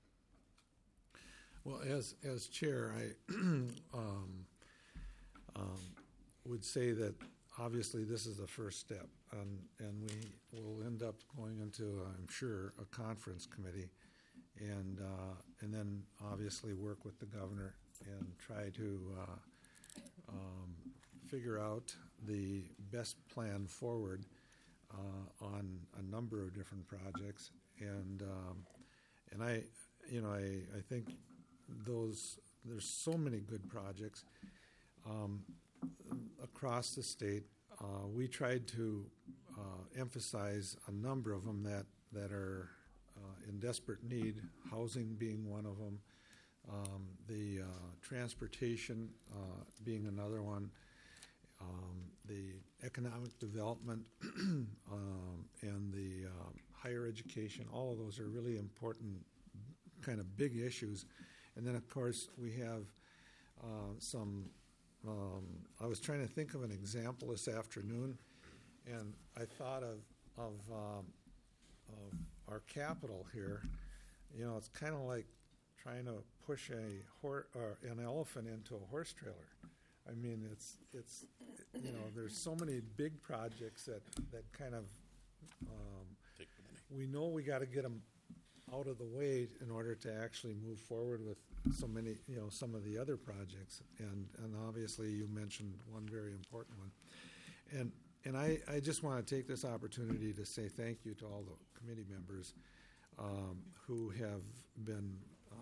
Well, as as chair, I um, um, would say that obviously this is the first step, and, and we will end up going into, I'm sure, a conference committee, and uh, and then obviously work with the governor and try to uh, um, figure out the best plan forward uh, on a number of different projects, and um, and I, you know, I I think those there's so many good projects. Um, across the state. Uh, we tried to uh, emphasize a number of them that, that are uh, in desperate need, housing being one of them, um, the uh, transportation uh, being another one, um, the economic development um, and the um, higher education. All of those are really important kind of big issues. And then, of course, we have uh, some Um, I was trying to think of an example this afternoon, and I thought of of, um, of our capital here. You know, it's kind of like trying to push a hor- or an elephant into a horse trailer. I mean, it's it's you know, there's so many big projects that that kind of um, we know we got to get them out of the way in order to actually move forward with so many, you know, some of the other projects, and and obviously you mentioned one very important one, and and I, I just want to take this opportunity to say thank you to all the committee members um, who have been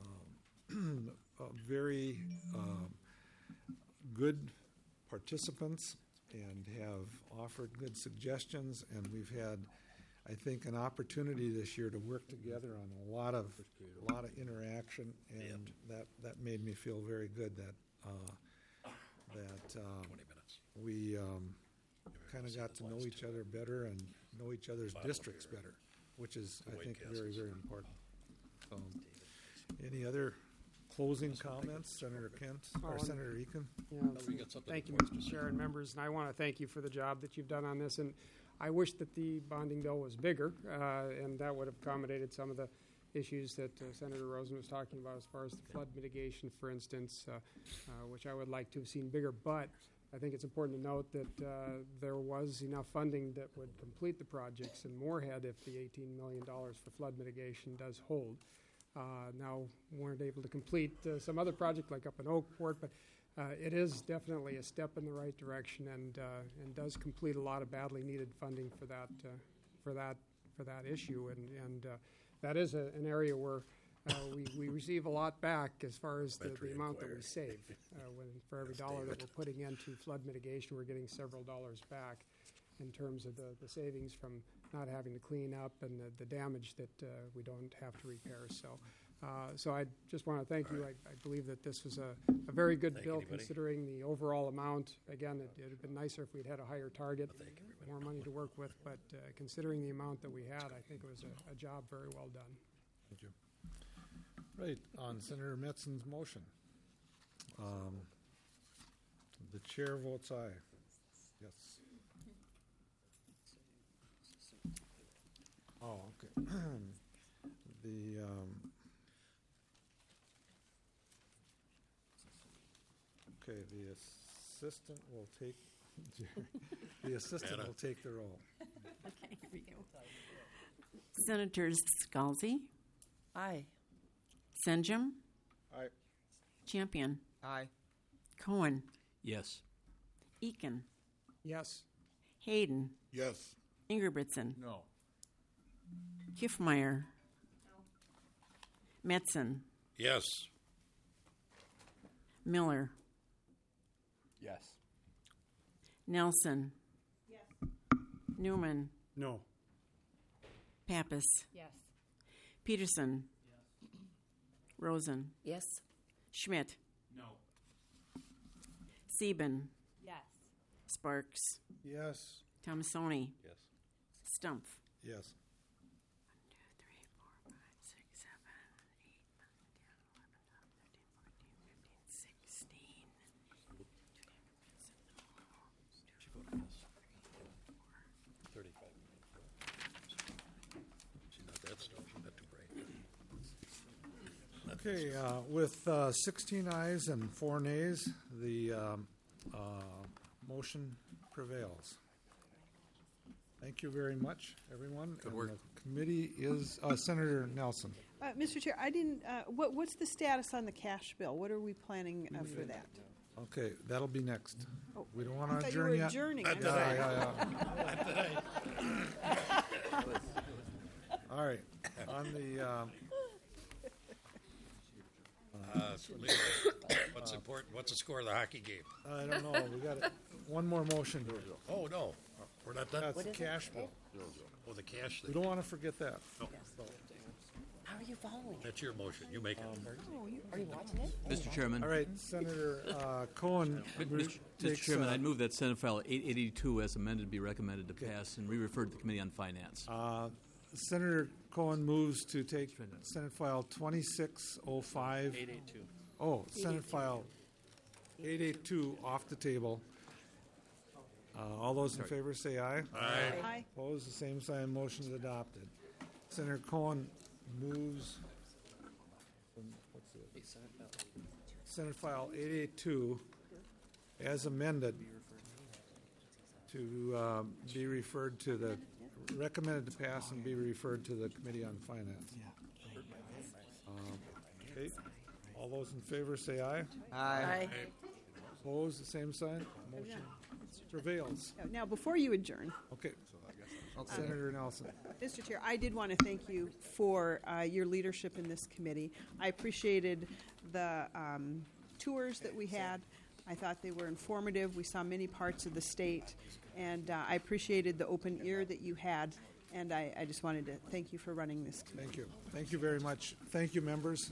um, very um, good participants and have offered good suggestions, and we've had, I think, an opportunity this year to work together on a lot of a lot of interaction, and yep. that, that made me feel very good that uh, that um, we um, kind of got to know each other better and know each other's districts better, which is, I think, very, very important. So, any other closing comments, Senator Kent, or Oh, Senator Eakin? Yeah, thank you, Mister Chair and members, and I want to thank you for the job that you've done on this. And I wish that the bonding bill was bigger, uh, and that would have accommodated some of the issues that uh, Senator Rosen was talking about as far as the flood mitigation, for instance, uh, uh, which I would like to have seen bigger. But I think it's important to note that uh, there was enough funding that would complete the projects in Moorhead if the eighteen million dollars for flood mitigation does hold. Uh, now, we weren't able to complete uh, some other project like up in Oakport, but uh, it is definitely a step in the right direction, and uh, and does complete a lot of badly needed funding for that uh, for that for that issue, and and uh, that is a, an area where uh, we we receive a lot back as far as the, the amount that we save. Uh, when for every dollar that we're putting into flood mitigation, we're getting several dollars back in terms of the, the savings from not having to clean up and the, the damage that uh, we don't have to repair. So, uh, so I just want to thank you. I, I believe that this was a, a very good Thank bill anybody. considering the overall amount. Again, it would have been nicer if we'd had a higher target, more money to work with, but uh, considering the amount that we had, I think it was a, a job very well done. Thank you. Right, on Senator Metzen's motion. Um, The chair votes aye. Yes. Oh, okay. The, um, okay, the assistant will take, the assistant will take the roll. Okay, here we go. Senators Scalzi? Aye. Senjum? Aye. Champion? Aye. Cohen? Yes. Eakin? Yes. Hayden? Yes. Ingerbritsen? No. Kiffmeyer? Metzen? Yes. Miller? Yes. Nelson? Yes. Newman? No. Pappas? Yes. Peterson? Rosen? Yes. Schmidt? No. Sieben? Yes. Sparks? Yes. Thomasoni? Yes. Stumpf? Yes. She's not that stoned. She's not too bright. Okay, uh, with uh, sixteen ayes and four nays, the um, uh, motion prevails. Thank you very much, everyone. Good work. And the committee is, uh, Senator Nelson. Uh, Mister Chair, I didn't, uh, what, what's the status on the cash bill? What are we planning uh, for that? Okay, that'll be next. Oh, We don't want I to thought you adjourn were yet. adjourning. Yeah, I'm yeah, sorry. yeah. All right, on the, um, Uh, so Leo, what's important? What's the score of the hockey game? I don't know, we got it. One more motion. Oh, no. We're not done? That's the cash bill. Oh, the cash We thing. don't want to forget that. How are you following? That's your motion. You make it. Oh, you, are you watching it? Mister Chairman. All right, Senator uh, Cohen Mister re- Mister takes, Chairman, uh, I'd move that Senate File eight eighty-two as amended be recommended to pass and re-referred to the Committee on Finance. Uh, Senator Cohen moves to take Senate File twenty-six oh five. eight eighty-two. Oh, Senate File eight eighty-two off the table. Uh, All those in favor say aye. Aye. Aye. Opposed, the same sign, motion is adopted. Senator Cohen moves, what's it? Senate File eight eighty-two as amended to um, be referred to the, recommended to pass and be referred to the Committee on Finance. Um, Okay, all those in favor say aye. Aye. Opposed, the same sign, motion prevails. Now, before you adjourn, Okay, Senator Nelson. Mister Chair, I did want to thank you for uh, your leadership in this committee. I appreciated the um, tours that we had. I thought they were informative. We saw many parts of the state, and uh, I appreciated the open ear that you had. And I, I just wanted to thank you for running this committee. Thank you. Thank you very much. Thank you, members.